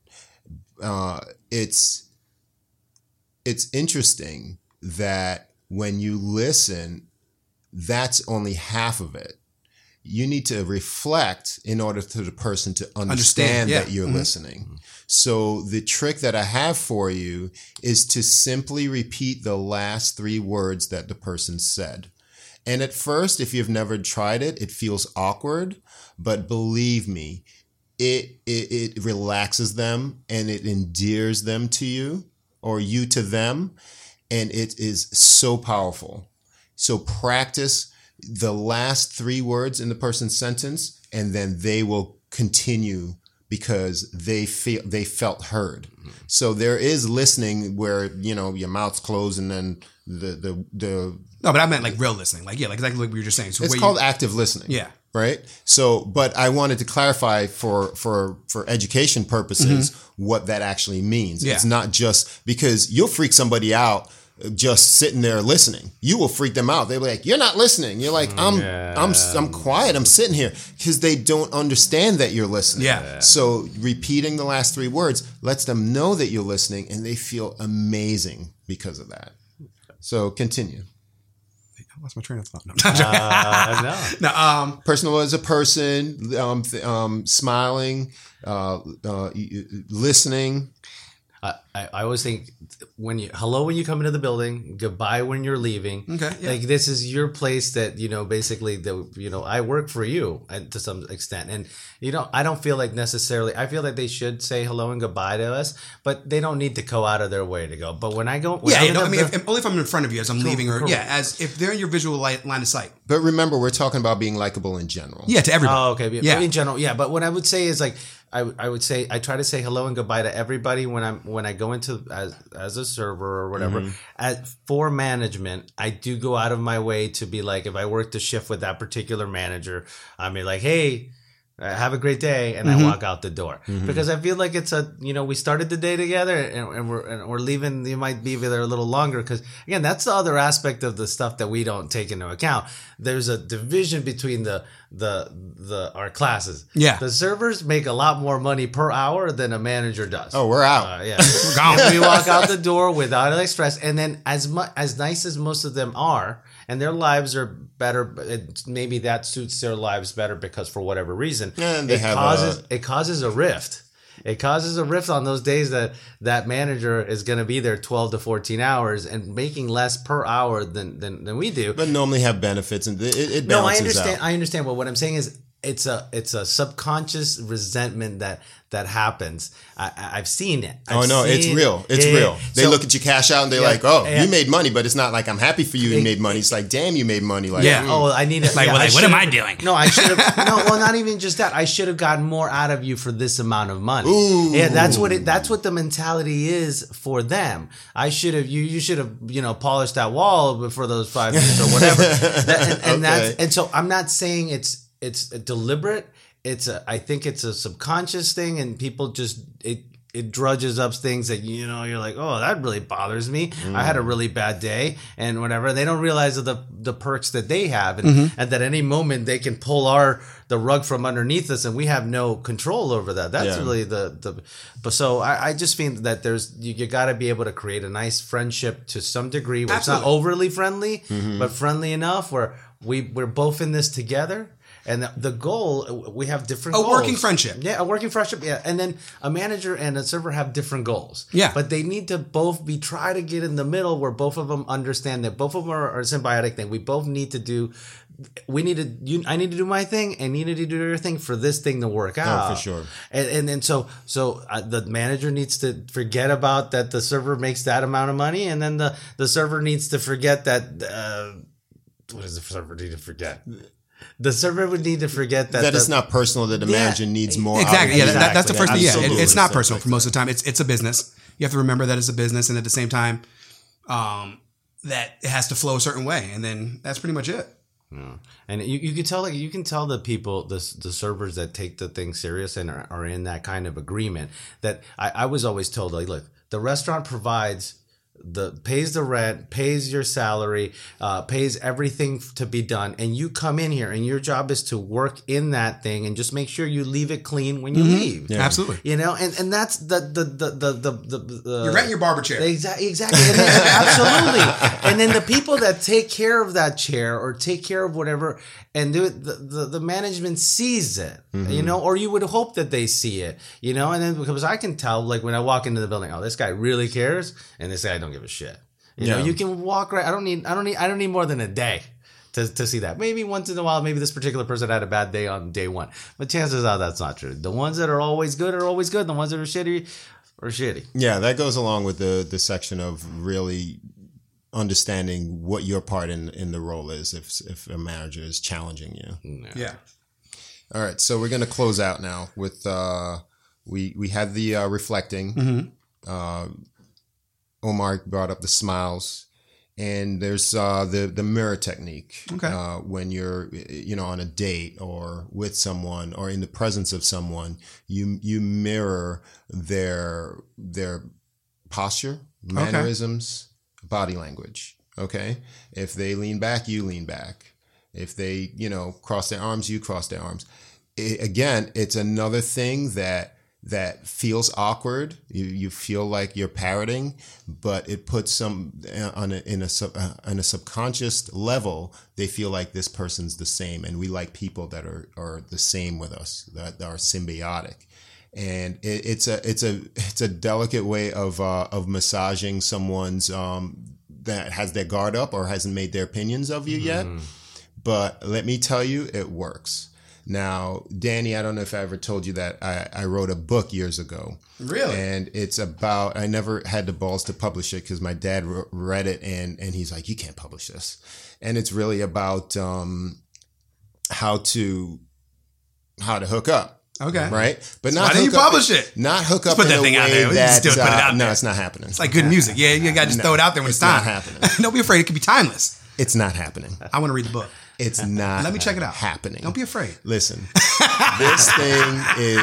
it's interesting that when you listen, that's only half of it. You need to reflect in order for the person to understand that you're listening. So the trick that I have for you is to simply repeat the last 3 words that the person said. And at first, if you've never tried it, it feels awkward. But believe me, it relaxes them and it endears them to you or you to them. And it is so powerful. So practice the last 3 words in the person's sentence, and then they will continue because they felt heard. So there is listening where, your mouth's closed and then the No, but I meant like real listening. Like exactly what you were just saying. So it's called active listening. Yeah. Right. So, but I wanted to clarify for education purposes what that actually means. Yeah. It's not just because you'll freak somebody out just sitting there listening. You will freak them out. They'll be like, "You're not listening." You're like, I'm quiet. I'm sitting here," because they don't understand that you're listening. Yeah. So repeating the last 3 words lets them know that you're listening, and they feel amazing because of that. So continue. I lost my train of thought. No. Personal as a person, smiling, listening. I always think hello when you come into the building, goodbye when you're leaving. Okay, yeah. Like this is your place that, basically I work for you and to some extent. And, I don't feel like necessarily, I feel like they should say hello and goodbye to us, but they don't need to go out of their way to go. But when I go, only if I'm in front of you as I'm leaving or, as if they're in your visual line of sight. But remember, we're talking about being likable in general. Yeah, to everybody. Oh, okay. Yeah. In general, yeah. But what I would say is like, I would say I try to say hello and goodbye to everybody when I go into as a server or whatever. For management, I do go out of my way to be like, if I work the shift with that particular manager, I'm like, hey, have a great day, and I walk out the door because I feel like it's we started the day together and we're leaving. You might be there a little longer because again, that's the other aspect of the stuff that we don't take into account. There's a division between our classes. Yeah, the servers make a lot more money per hour than a manager does. Oh, we're out. Yeah, we're gone. We walk out the door without any stress, and then as nice as most of them are. And their lives are better. Maybe that suits their lives better because for whatever reason, it causes a rift. It causes a rift on those days that manager is going to be there 12 to 14 hours and making less per hour than we do. But normally have benefits and it balances out. I understand. But what I'm saying is it's a subconscious resentment that happens. I've seen it. It's real. It's real. They look at you cash out and they're like, "Oh, you made money," but it's not like I'm happy for you made money. It's like, "Damn, you made money." Like, Oh, I need it. What am I doing? No, I should have. Well, not even just that. I should have gotten more out of you for this amount of money. Ooh. Yeah, that's what the mentality is for them. I should have. You should have. Polished that wall for those 5 minutes or whatever. And so I'm not saying it's deliberate. I think it's a subconscious thing, and people just it drudges up things that you're like, oh, that really bothers me. I had a really bad day and whatever. They don't realize the perks that they have, and at any moment they can pull the rug from underneath us, and we have no control over that. That's really but so I just think that you got to be able to create a nice friendship to some degree where Absolutely. It's not overly friendly, but friendly enough where we're both in this together. And the goal, we have different goals. A working friendship. Yeah, a working friendship. Yeah. And then a manager and a server have different goals. Yeah. But they need to both try to get in the middle where both of them understand that both of them are a symbiotic thing. We both need to do, I need to do my thing and you need to do your thing for this thing to work out. Oh, for sure. And so the manager needs to forget about that the server makes that amount of money. And then the server needs to forget that, what does the server need to forget? The server would need to forget that it's not personal. That the manager needs more. Exactly. Yeah, that's the first thing. Yeah, Absolutely. it's not personal for most of the time. It's a business. You have to remember that it's a business, and at the same time, that it has to flow a certain way, and then that's pretty much it. Yeah. And you can tell, you can tell the people, the servers that take the thing serious and are in that kind of agreement. That I was always told, like, look, the restaurant pays the rent, pays your salary, pays everything to be done, and you come in here and your job is to work in that thing and just make sure you leave it clean when you leave. Yeah. Absolutely. And that's the you're renting your barber chair. Exactly. And then, absolutely. And then the people that take care of that chair or take care of whatever and do it, the management sees it, or you would hope that they see it, and then because I can tell, like when I walk into the building, oh, this guy really cares, and this guy don't give a shit. You know, you can walk right. I don't need more than a day to see that. Maybe once in a while, maybe this particular person had a bad day on day one. But chances are that's not true. The ones that are always good are always good. The ones that are shitty are shitty. Yeah, that goes along with the section of really understanding what your part in the role is if a manager is challenging you. Yeah. All right, so we're going to close out now with we had the reflecting. Omar brought up the smiles, and there's the mirror technique. Okay. When you're on a date or with someone or in the presence of someone, you mirror their posture, mannerisms, body language. Okay. If they lean back, you lean back. If they cross their arms, you cross their arms. Again, it's another thing that feels awkward. You feel like you're parroting, but it puts some on a subconscious level. They feel like this person's the same, and we like people that are the same with us, that are symbiotic. And it's a delicate way of massaging someone's that has their guard up or hasn't made their opinions of you yet. But let me tell you, it works. Now, Danny, I don't know if I ever told you that I wrote a book years ago. Really? And it's about, I never had the balls to publish it because my dad read it and he's like, you can't publish this. And it's really about how to hook up. Okay. Right? But So not why didn't you publish it? Not hook up Put in that a thing out way there. that, Just put it out no, there. it's not happening. It's like good music. Yeah, you got to just throw it out there when it's time. not happening. Don't be afraid. It could be timeless. It's not happening. I want to read the book. It's not Let me check it out. happening. Don't be afraid. Listen, this thing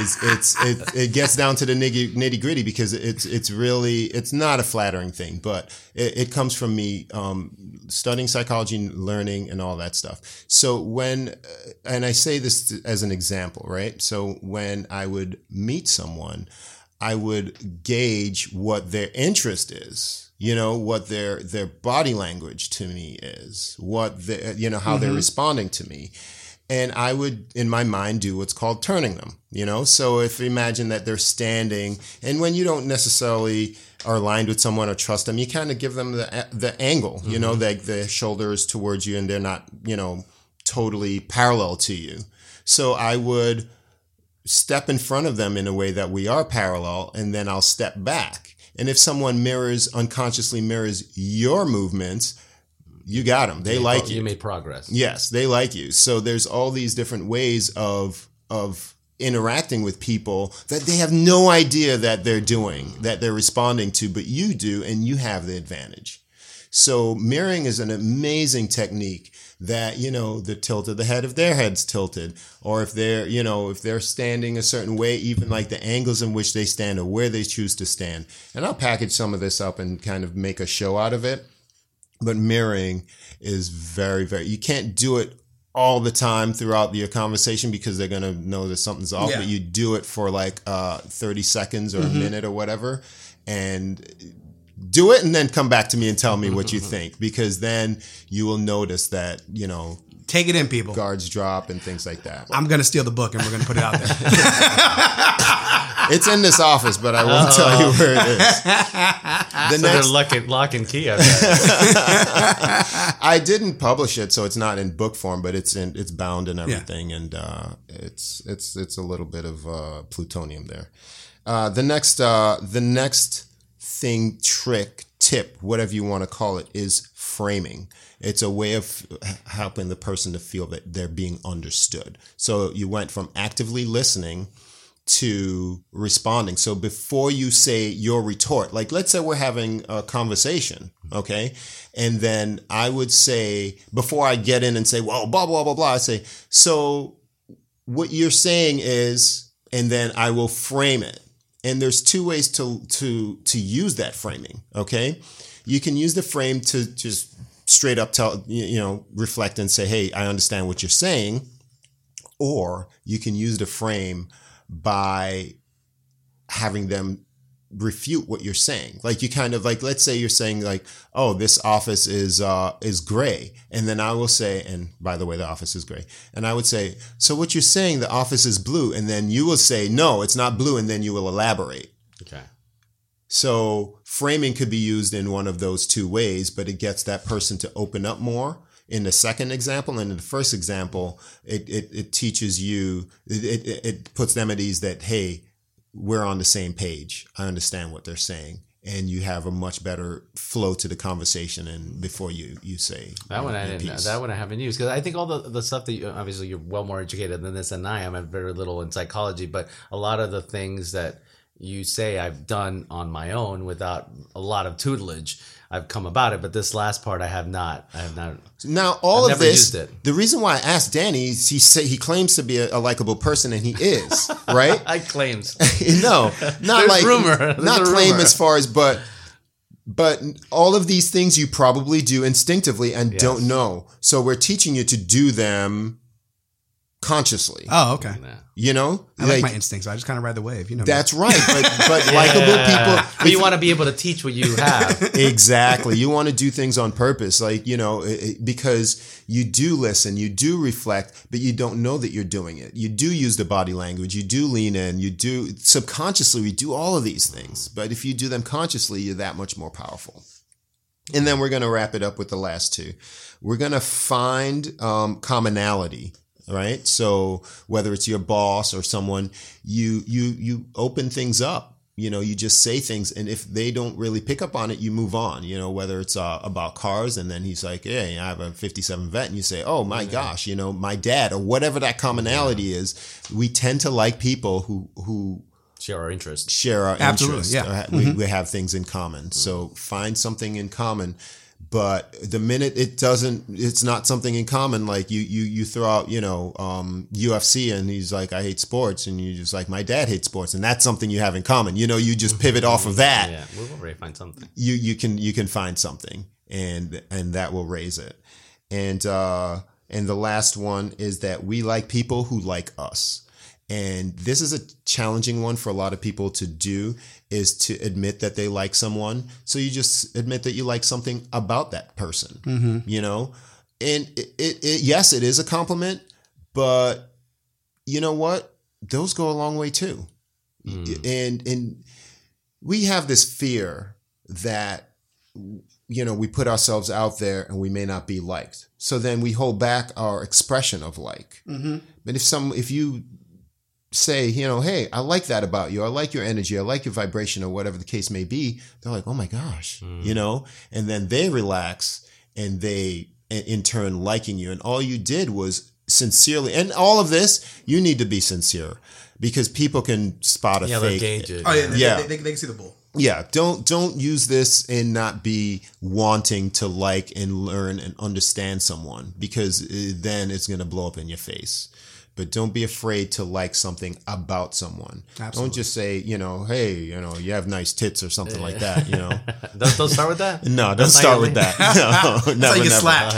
it gets down to the nitty gritty because it's not a flattering thing, but it comes from me studying psychology, learning, and all that stuff. So and I say this as an example, right? So when I would meet someone, I would gauge what their interest is. What their body language to me is, what how they're responding to me. And I would, in my mind, do what's called turning them, So if imagine that they're standing, and when you don't necessarily are aligned with someone or trust them, you kind of give them the angle, like the shoulders towards you and they're not, totally parallel to you. So I would step in front of them in a way that we are parallel, and then I'll step back. And if someone unconsciously mirrors your movements, you got them. They like you. You made progress. Yes, they like you. So there's all these different ways of interacting with people that they have no idea that they're doing, that they're responding to, but you do, and you have the advantage. So mirroring is an amazing technique that, the tilt of the head, if their head's tilted, or if they're standing a certain way, even like the angles in which they stand or where they choose to stand. And I'll package some of this up and kind of make a show out of it. But mirroring is very, very, you can't do it all the time throughout your conversation because they're going to know that something's off, but you do it for like 30 seconds or a minute or whatever, and do it and then come back to me and tell me what you think, because then you will notice that, Take it in, people. Guards drop and things like that. I'm going to steal the book and we're going to put it out there. It's in this office, but I won't tell you where it is. They're lock and key. I didn't publish it, so it's not in book form, but it's bound and everything, and it's a little bit of plutonium there. The next thing, trick, tip, whatever you want to call it, is framing. It's a way of helping the person to feel that they're being understood. So you went from actively listening to responding. So before you say your retort, like let's say we're having a conversation, okay? And then I would say, before I get in and say, well, blah, blah, blah, blah, I say, so what you're saying is, and then I will frame it. And there's two ways to use that framing, okay? You can use the frame to just straight up reflect and say, hey, I understand what you're saying. Or you can use the frame by having them refute what you're saying. Like you kind of like, let's say you're saying like, oh, this office is gray. And then I will say, and by the way, the office is gray. And I would say, so what you're saying, the office is blue. And then you will say, no, it's not blue. And then you will elaborate. Okay. So framing could be used in one of those two ways, but it gets that person to open up more in the second example, and in the first example, it teaches you, it puts them at ease that, hey, we're on the same page. I understand what they're saying. And you have a much better flow to the conversation, and before you say that one I didn't. That one I haven't used, because I think all the stuff that obviously you're well more educated than this than I am. I'm very little in psychology, but a lot of the things that you say I've done on my own without a lot of tutelage. I've come about it, but this last part I have not. Now, all of this, the reason why I asked Danny is he claims to be a likable person, and he is, right? I claims. No, not like rumor. Not claim rumor. As far as, but all of these things you probably do instinctively and don't know. So we're teaching you to do them consciously. Oh, okay. You know, I like my instincts. I just kind of ride the wave. You know, that's right. But likable people. But you want to be able to teach what you have. Exactly. You want to do things on purpose, like, you know, because you do listen, you do reflect, but you don't know that you're doing it. You do use the body language. You do lean in. You do subconsciously. We do all of these things, but if you do them consciously, you're that much more powerful. And then we're going to wrap it up with the last two. We're going to find commonality. Right. So whether it's your boss or someone, you open things up, you know, you just say things. And if they don't really pick up on it, you move on, you know, whether it's about cars. And then he's like, hey, I have a 57 Vet. And you say, oh, my gosh, you know, my dad, or whatever that commonality is. We tend to like people who share our interests. Absolutely, yeah. We have things in common. So find something in common. But the minute it's not something in common, like you throw out, you know, UFC, and he's like, I hate sports, and you just like, my dad hates sports, and that's something you have in common. You know, you just pivot off of that. Yeah, we'll already find something. You can find something, and that will raise it. And the last one is that we like people who like us. And this is a challenging one for a lot of people to do, is to admit that they like someone. So you just admit that you like something about that person, you know, and yes, it is a compliment, but you know what? Those go a long way too. And we have this fear that, you know, we put ourselves out there and we may not be liked. So then we hold back our expression of like. But if you say, you know, hey, I like that about you. I like your energy. I like your vibration, or whatever the case may be. They're like, oh my gosh, you know, and then they relax, and they in turn liking you. And all you did was sincerely, and all of this, you need to be sincere, because people can spot a fake. Gauge it. Oh yeah. They can see the bull. Yeah. Don't use this and not be wanting to like and learn and understand someone, because then it's going to blow up in your face. But don't be afraid to like something about someone. Absolutely. Don't just say, you know, hey, you know, you have nice tits or something like that, you know. Don't start with that? No, don't start with that. No, never, never. Slapped.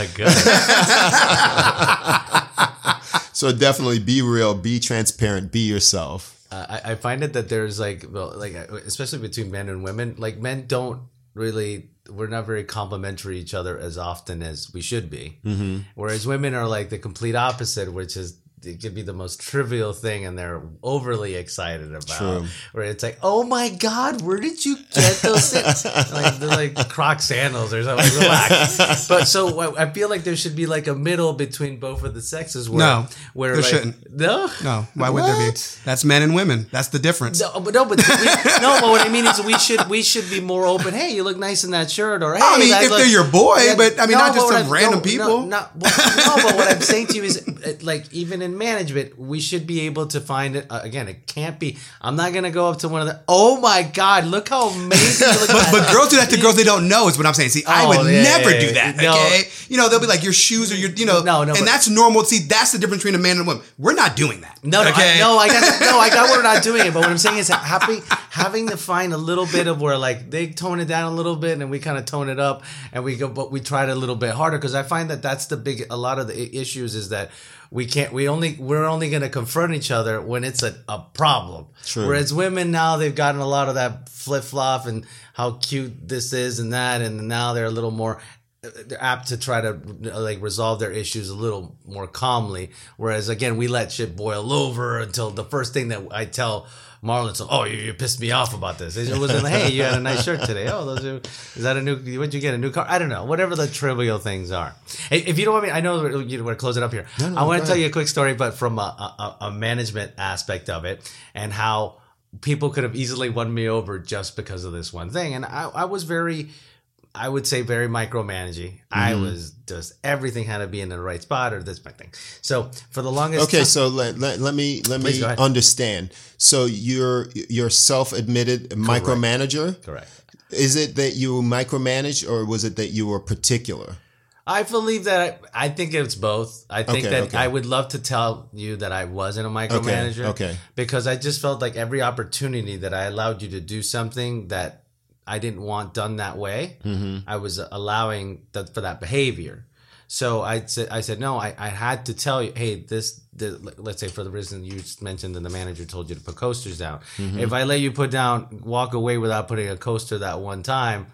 Oh, So definitely be real, be transparent, be yourself. I find it that there's like especially between men and women, like men don't really, we're not very complimentary each other as often as we should be. Whereas women are like the complete opposite, which is, it could be the most trivial thing and they're overly excited about. True. Where it's like, oh my God, where did you get those things? They're like Croc sandals or something. Relax. But so I feel like there should be like a middle between both of the sexes. Where there like, shouldn't. No? Why would there be? That's men and women. That's the difference. But what I mean is we should be more open. Hey, you look nice in that shirt. Or hey, I mean, if they're your boy, but I mean, not just some random people. But what I'm saying to you is, like, even in management, we should be able to find it. Again, it can't be. I'm not gonna go up to one of the. Oh my God! Look how amazing! You look but girls do that to girls they don't know. Is what I'm saying. See, I would never do that. Okay, you know they'll be like your shoes or your, you know, and that's normal. See, that's the difference between a man and a woman. We're not doing that. I got we're not doing it. But what I'm saying is having to find a little bit of where like they tone it down a little bit and we kind of tone it up and we go, but we try it a little bit harder, because I find that that's a lot of the issues is that. We're only going to confront each other when it's a problem. True. Whereas women now, they've gotten a lot of that flip flop and how cute this is and that, and now they're a little more apt to try to like resolve their issues a little more calmly. Whereas again, we let shit boil over until the first thing that I tell Marlon, oh, you pissed me off about this. It wasn't like, hey, you had a nice shirt today. Oh, is that a new, what'd you get, a new car? I don't know. Whatever the trivial things are. Hey, if you don't want me, I know you want to close it up here. No, I want to tell you a quick story, but from a management aspect of it and how people could have easily won me over just because of this one thing. And I was very, I would say very micromanaging. I was just, everything had to be in the right spot or this thing. So for the longest Okay, time, so let me Please, go ahead. understand. So you're self-admitted micromanager? Correct. Is it that you micromanage or was it that you were particular? I believe that I think it's both. I think I would love to tell you that I wasn't a micromanager. Okay. Because I just felt like every opportunity that I allowed you to do something that I didn't want done that way, I was allowing for that behavior. So I said, no, I had to tell you, hey, let's say for the reason you mentioned and the manager told you to put coasters down. If I let you walk away without putting a coaster that one time,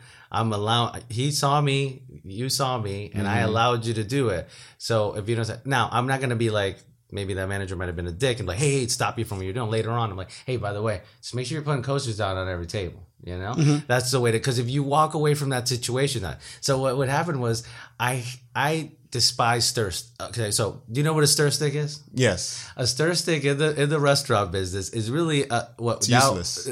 he saw me, you saw me, and I allowed you to do it. So if you don't say, now I'm not going to be like, maybe that manager might have been a dick and like, hey, stop you from what you're doing. Later on, I'm like, hey, by the way, just make sure you're putting coasters down on every table. You know, that's the way because if you walk away from that situation, so what would happen was I despise stir. Okay, so do you know what a stir stick is? Yes. A stir stick in the restaurant business is really It's useless.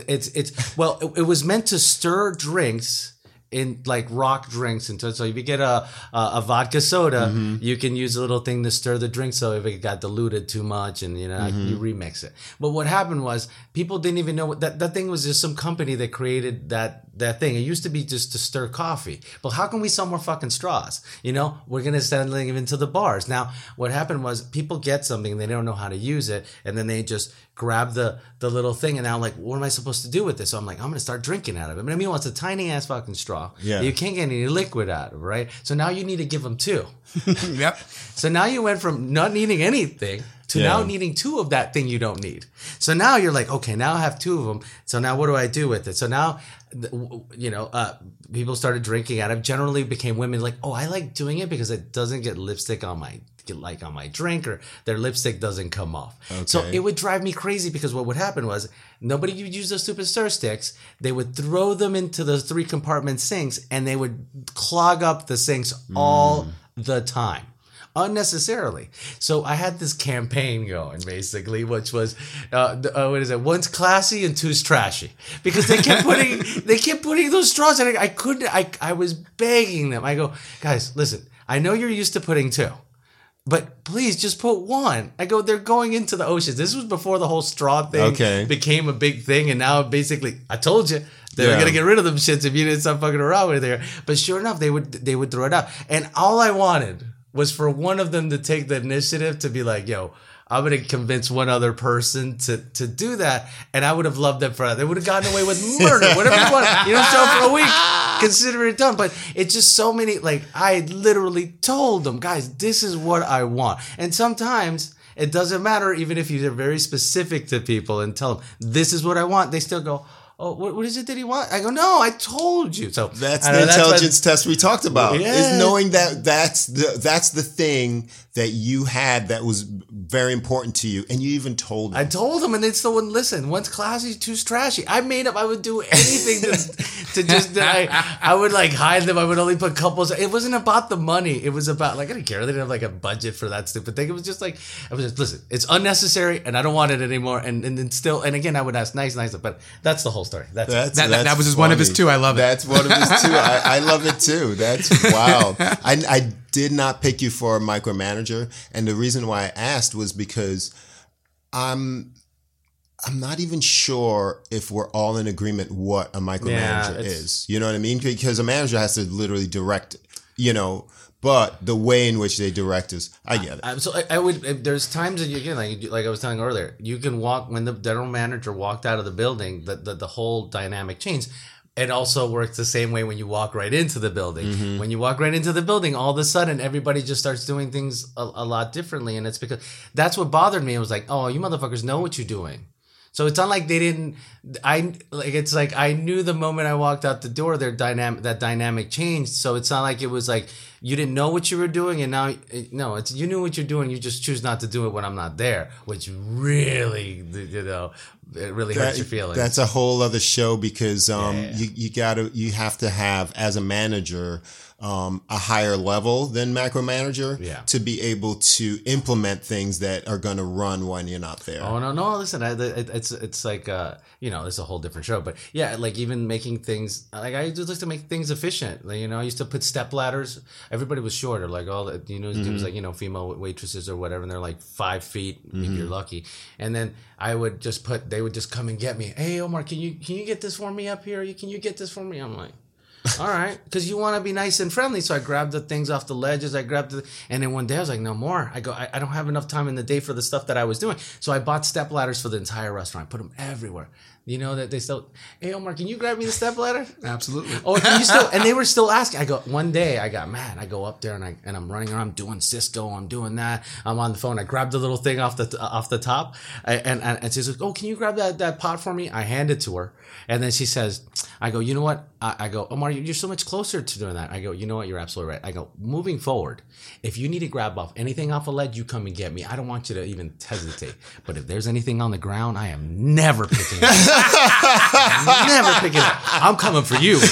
It was meant to stir drinks in like rock drinks into so if you get a vodka soda, you can use a little thing to stir the drink so if it got diluted too much and you remix it. But what happened was people didn't even know that thing was just some company that created that thing. It used to be just to stir coffee. But how can we sell more fucking straws? You know, we're gonna send them into the bars. Now what happened was people get something, they don't know how to use it, and then they just grab the little thing and now I'm like, what am I supposed to do with this? So I'm like, I'm going to start drinking out of it. But I mean, it's a tiny ass fucking straw. Yeah. You can't get any liquid out of it, right? So now you need to give them two. Yep. So now you went from not needing anything to now needing two of that thing you don't need. So now you're like, okay, now I have two of them. So now what do I do with it? So now, people started drinking out of it. Generally became women like, oh, I like doing it because it doesn't get lipstick on my drink or their lipstick doesn't come off. Okay. So it would drive me crazy because what would happen was nobody would use those stupid stir sticks. They would throw them into those 3 compartment sinks and they would clog up the sinks all the time. Unnecessarily. So I had this campaign going basically, which was one's classy and two's trashy because they kept putting those straws in. I was begging them. I go, guys, listen, I know you're used to putting 2. But please just put 1. I go, they're going into the oceans. This was before the whole straw thing became a big thing. And now basically, I told you, they're going to get rid of them shits if you didn't stop fucking around with it. But sure enough, they would throw it out. And all I wanted was for one of them to take the initiative to be like, yo, I'm going to convince one other person to do that. And I would have loved them for that. They would have gotten away with murder, whatever you want. You don't show up for a week, consider it done. But it's just so many, like, I literally told them, guys, this is what I want. And sometimes it doesn't matter, even if you're very specific to people and tell them, this is what I want. They still go, oh, what is it that he wants? I go, no, I told you. So that's the intelligence test we talked about. Yeah. Is knowing that that's the thing that you had that was very important to you, and you even told them. I told them, and they still wouldn't listen. One's classy, two's trashy. I made up. I would do anything to just. I would like hide them. I would only put couples. It wasn't about the money. It was about like I didn't care. They didn't have like a budget for that stupid thing. It was just like listen. It's unnecessary, and I don't want it anymore. And then still, and again, I would ask nice, but that's the whole story. That was one of his 2. I love it. That's one of his 2. I love it too. That's wild. I did not pick you for a micromanager, and the reason why I asked was because I'm not even sure if we're all in agreement what a micromanager is. You know what I mean? Because a manager has to literally direct, but the way in which they direct is, I get it. So I would, there's times that you can, like I was telling earlier, you can walk, when the general manager walked out of the building, the whole dynamic changed. It also works the same way when you walk right into the building. Mm-hmm. When you walk right into the building, all of a sudden, everybody just starts doing things a lot differently. And it's because that's what bothered me. It was like, oh, you motherfuckers know what you're doing. So it's not like they didn't. It's like I knew the moment I walked out the door, that dynamic changed. So it's not like it was like you didn't know what you were doing, and now no, it's you knew what you're doing. You just choose not to do it when I'm not there, which really, it really hurts your feelings. That's a whole other show because you have to have, as a manager, a higher level than macro manager to be able to implement things that are going to run when you're not there. Oh no! Listen, it's like it's a whole different show. But yeah, like even making things like I just like to make things efficient. Like, I used to put step ladders. Everybody was shorter, like all the it was like female waitresses or whatever, and they're like 5 feet if you're lucky. And then I would just they would just come and get me. Hey Omar, can you get this for me up here? Can you get this for me? I'm like, all right, because you want to be nice and friendly. So I grabbed the things off the ledges. And then one day I was like, no more. I don't have enough time in the day for the stuff that I was doing. So I bought step ladders for the entire restaurant. I put them everywhere. That they still, hey Omar, can you grab me the step ladder? Absolutely. Oh, can you still? And they were still asking. One day I got mad. I go up there and I'm running around. I'm doing Cisco. I'm doing that. I'm on the phone. I grabbed the little thing off the top, and she's like, oh, can you grab that pot for me? I hand it to her, and then she says, I go, you know what? I go, Omar, you're so much closer to doing that. I go, you know what? You're absolutely right. I go, moving forward, if you need to grab anything off a ledge, you come and get me. I don't want you to even hesitate. But if there's anything on the ground, I am never picking it up. Never picking it up. I'm coming for you.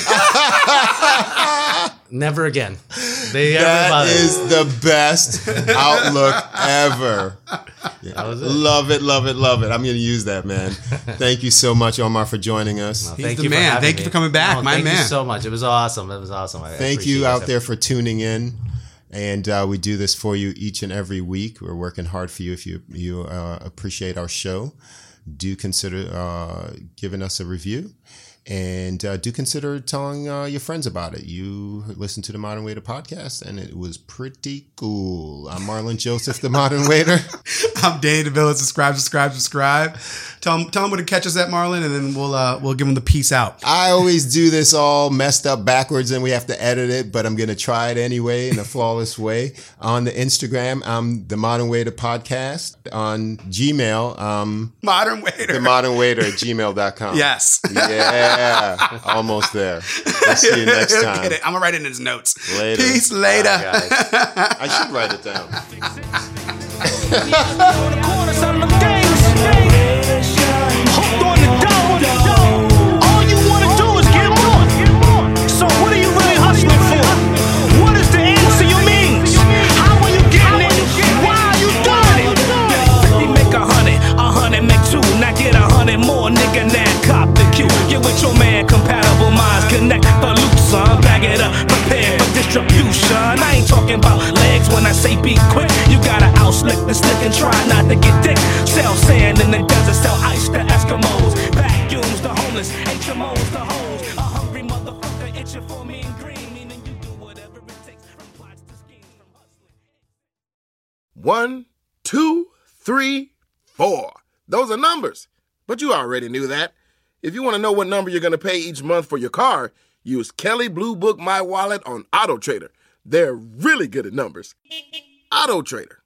Never again. That is the best outlook ever. Yeah. Love it. I'm going to use that, man. Thank you so much, Omar, for joining us. Well, He's the man. Thank you for coming back, my man. Thank you so much. It was awesome. Thank you out there for tuning in. And we do this for you each and every week. We're working hard for you. If you appreciate our show, do consider giving us a review. And do consider telling your friends about it. You listened to the Modern Waiter podcast, and it was pretty cool. I'm Marlon Joseph, the Modern Waiter. I'm Danny DeVilla. Subscribe. Tell them where to catch us at, Marlon, and then we'll give them the peace out. I always do this all messed up backwards, and we have to edit it, but I'm going to try it anyway in a flawless way. On the Instagram, I'm the Modern Waiter podcast. On Gmail, Modern Waiter. The Modern Waiter at gmail.com. Yes. Yeah, almost there. We'll see you next time. Get it. I'm going to write it in his notes. Later. Peace, later. I should write it down. Hooked on the dough. All you want to do is get more. So what are you really hustling for? What is the answer you means? How are you getting it? Why are you doing it? 50 make 100 make 2. Now get 100 more, nigga, now cop the cue. Get with your man, compatible minds connect the loop, son. Bag it up, prepare for distribution. I ain't talking about legs when I say be quick. You gotta out-slick the slick and try not to get dick. Sell sand in the desert, sell ice to Eskimos. Vacuums, the homeless, HMOs, the hoes. A hungry motherfucker itching for me in green. Meaning you do whatever it takes, from plots to schemes, from hustling. 1, 2, 3, 4. Those are numbers. But you already knew that. If you want to know what number you're going to pay each month for your car, use Kelley Blue Book My Wallet on AutoTrader. They're really good at numbers. AutoTrader.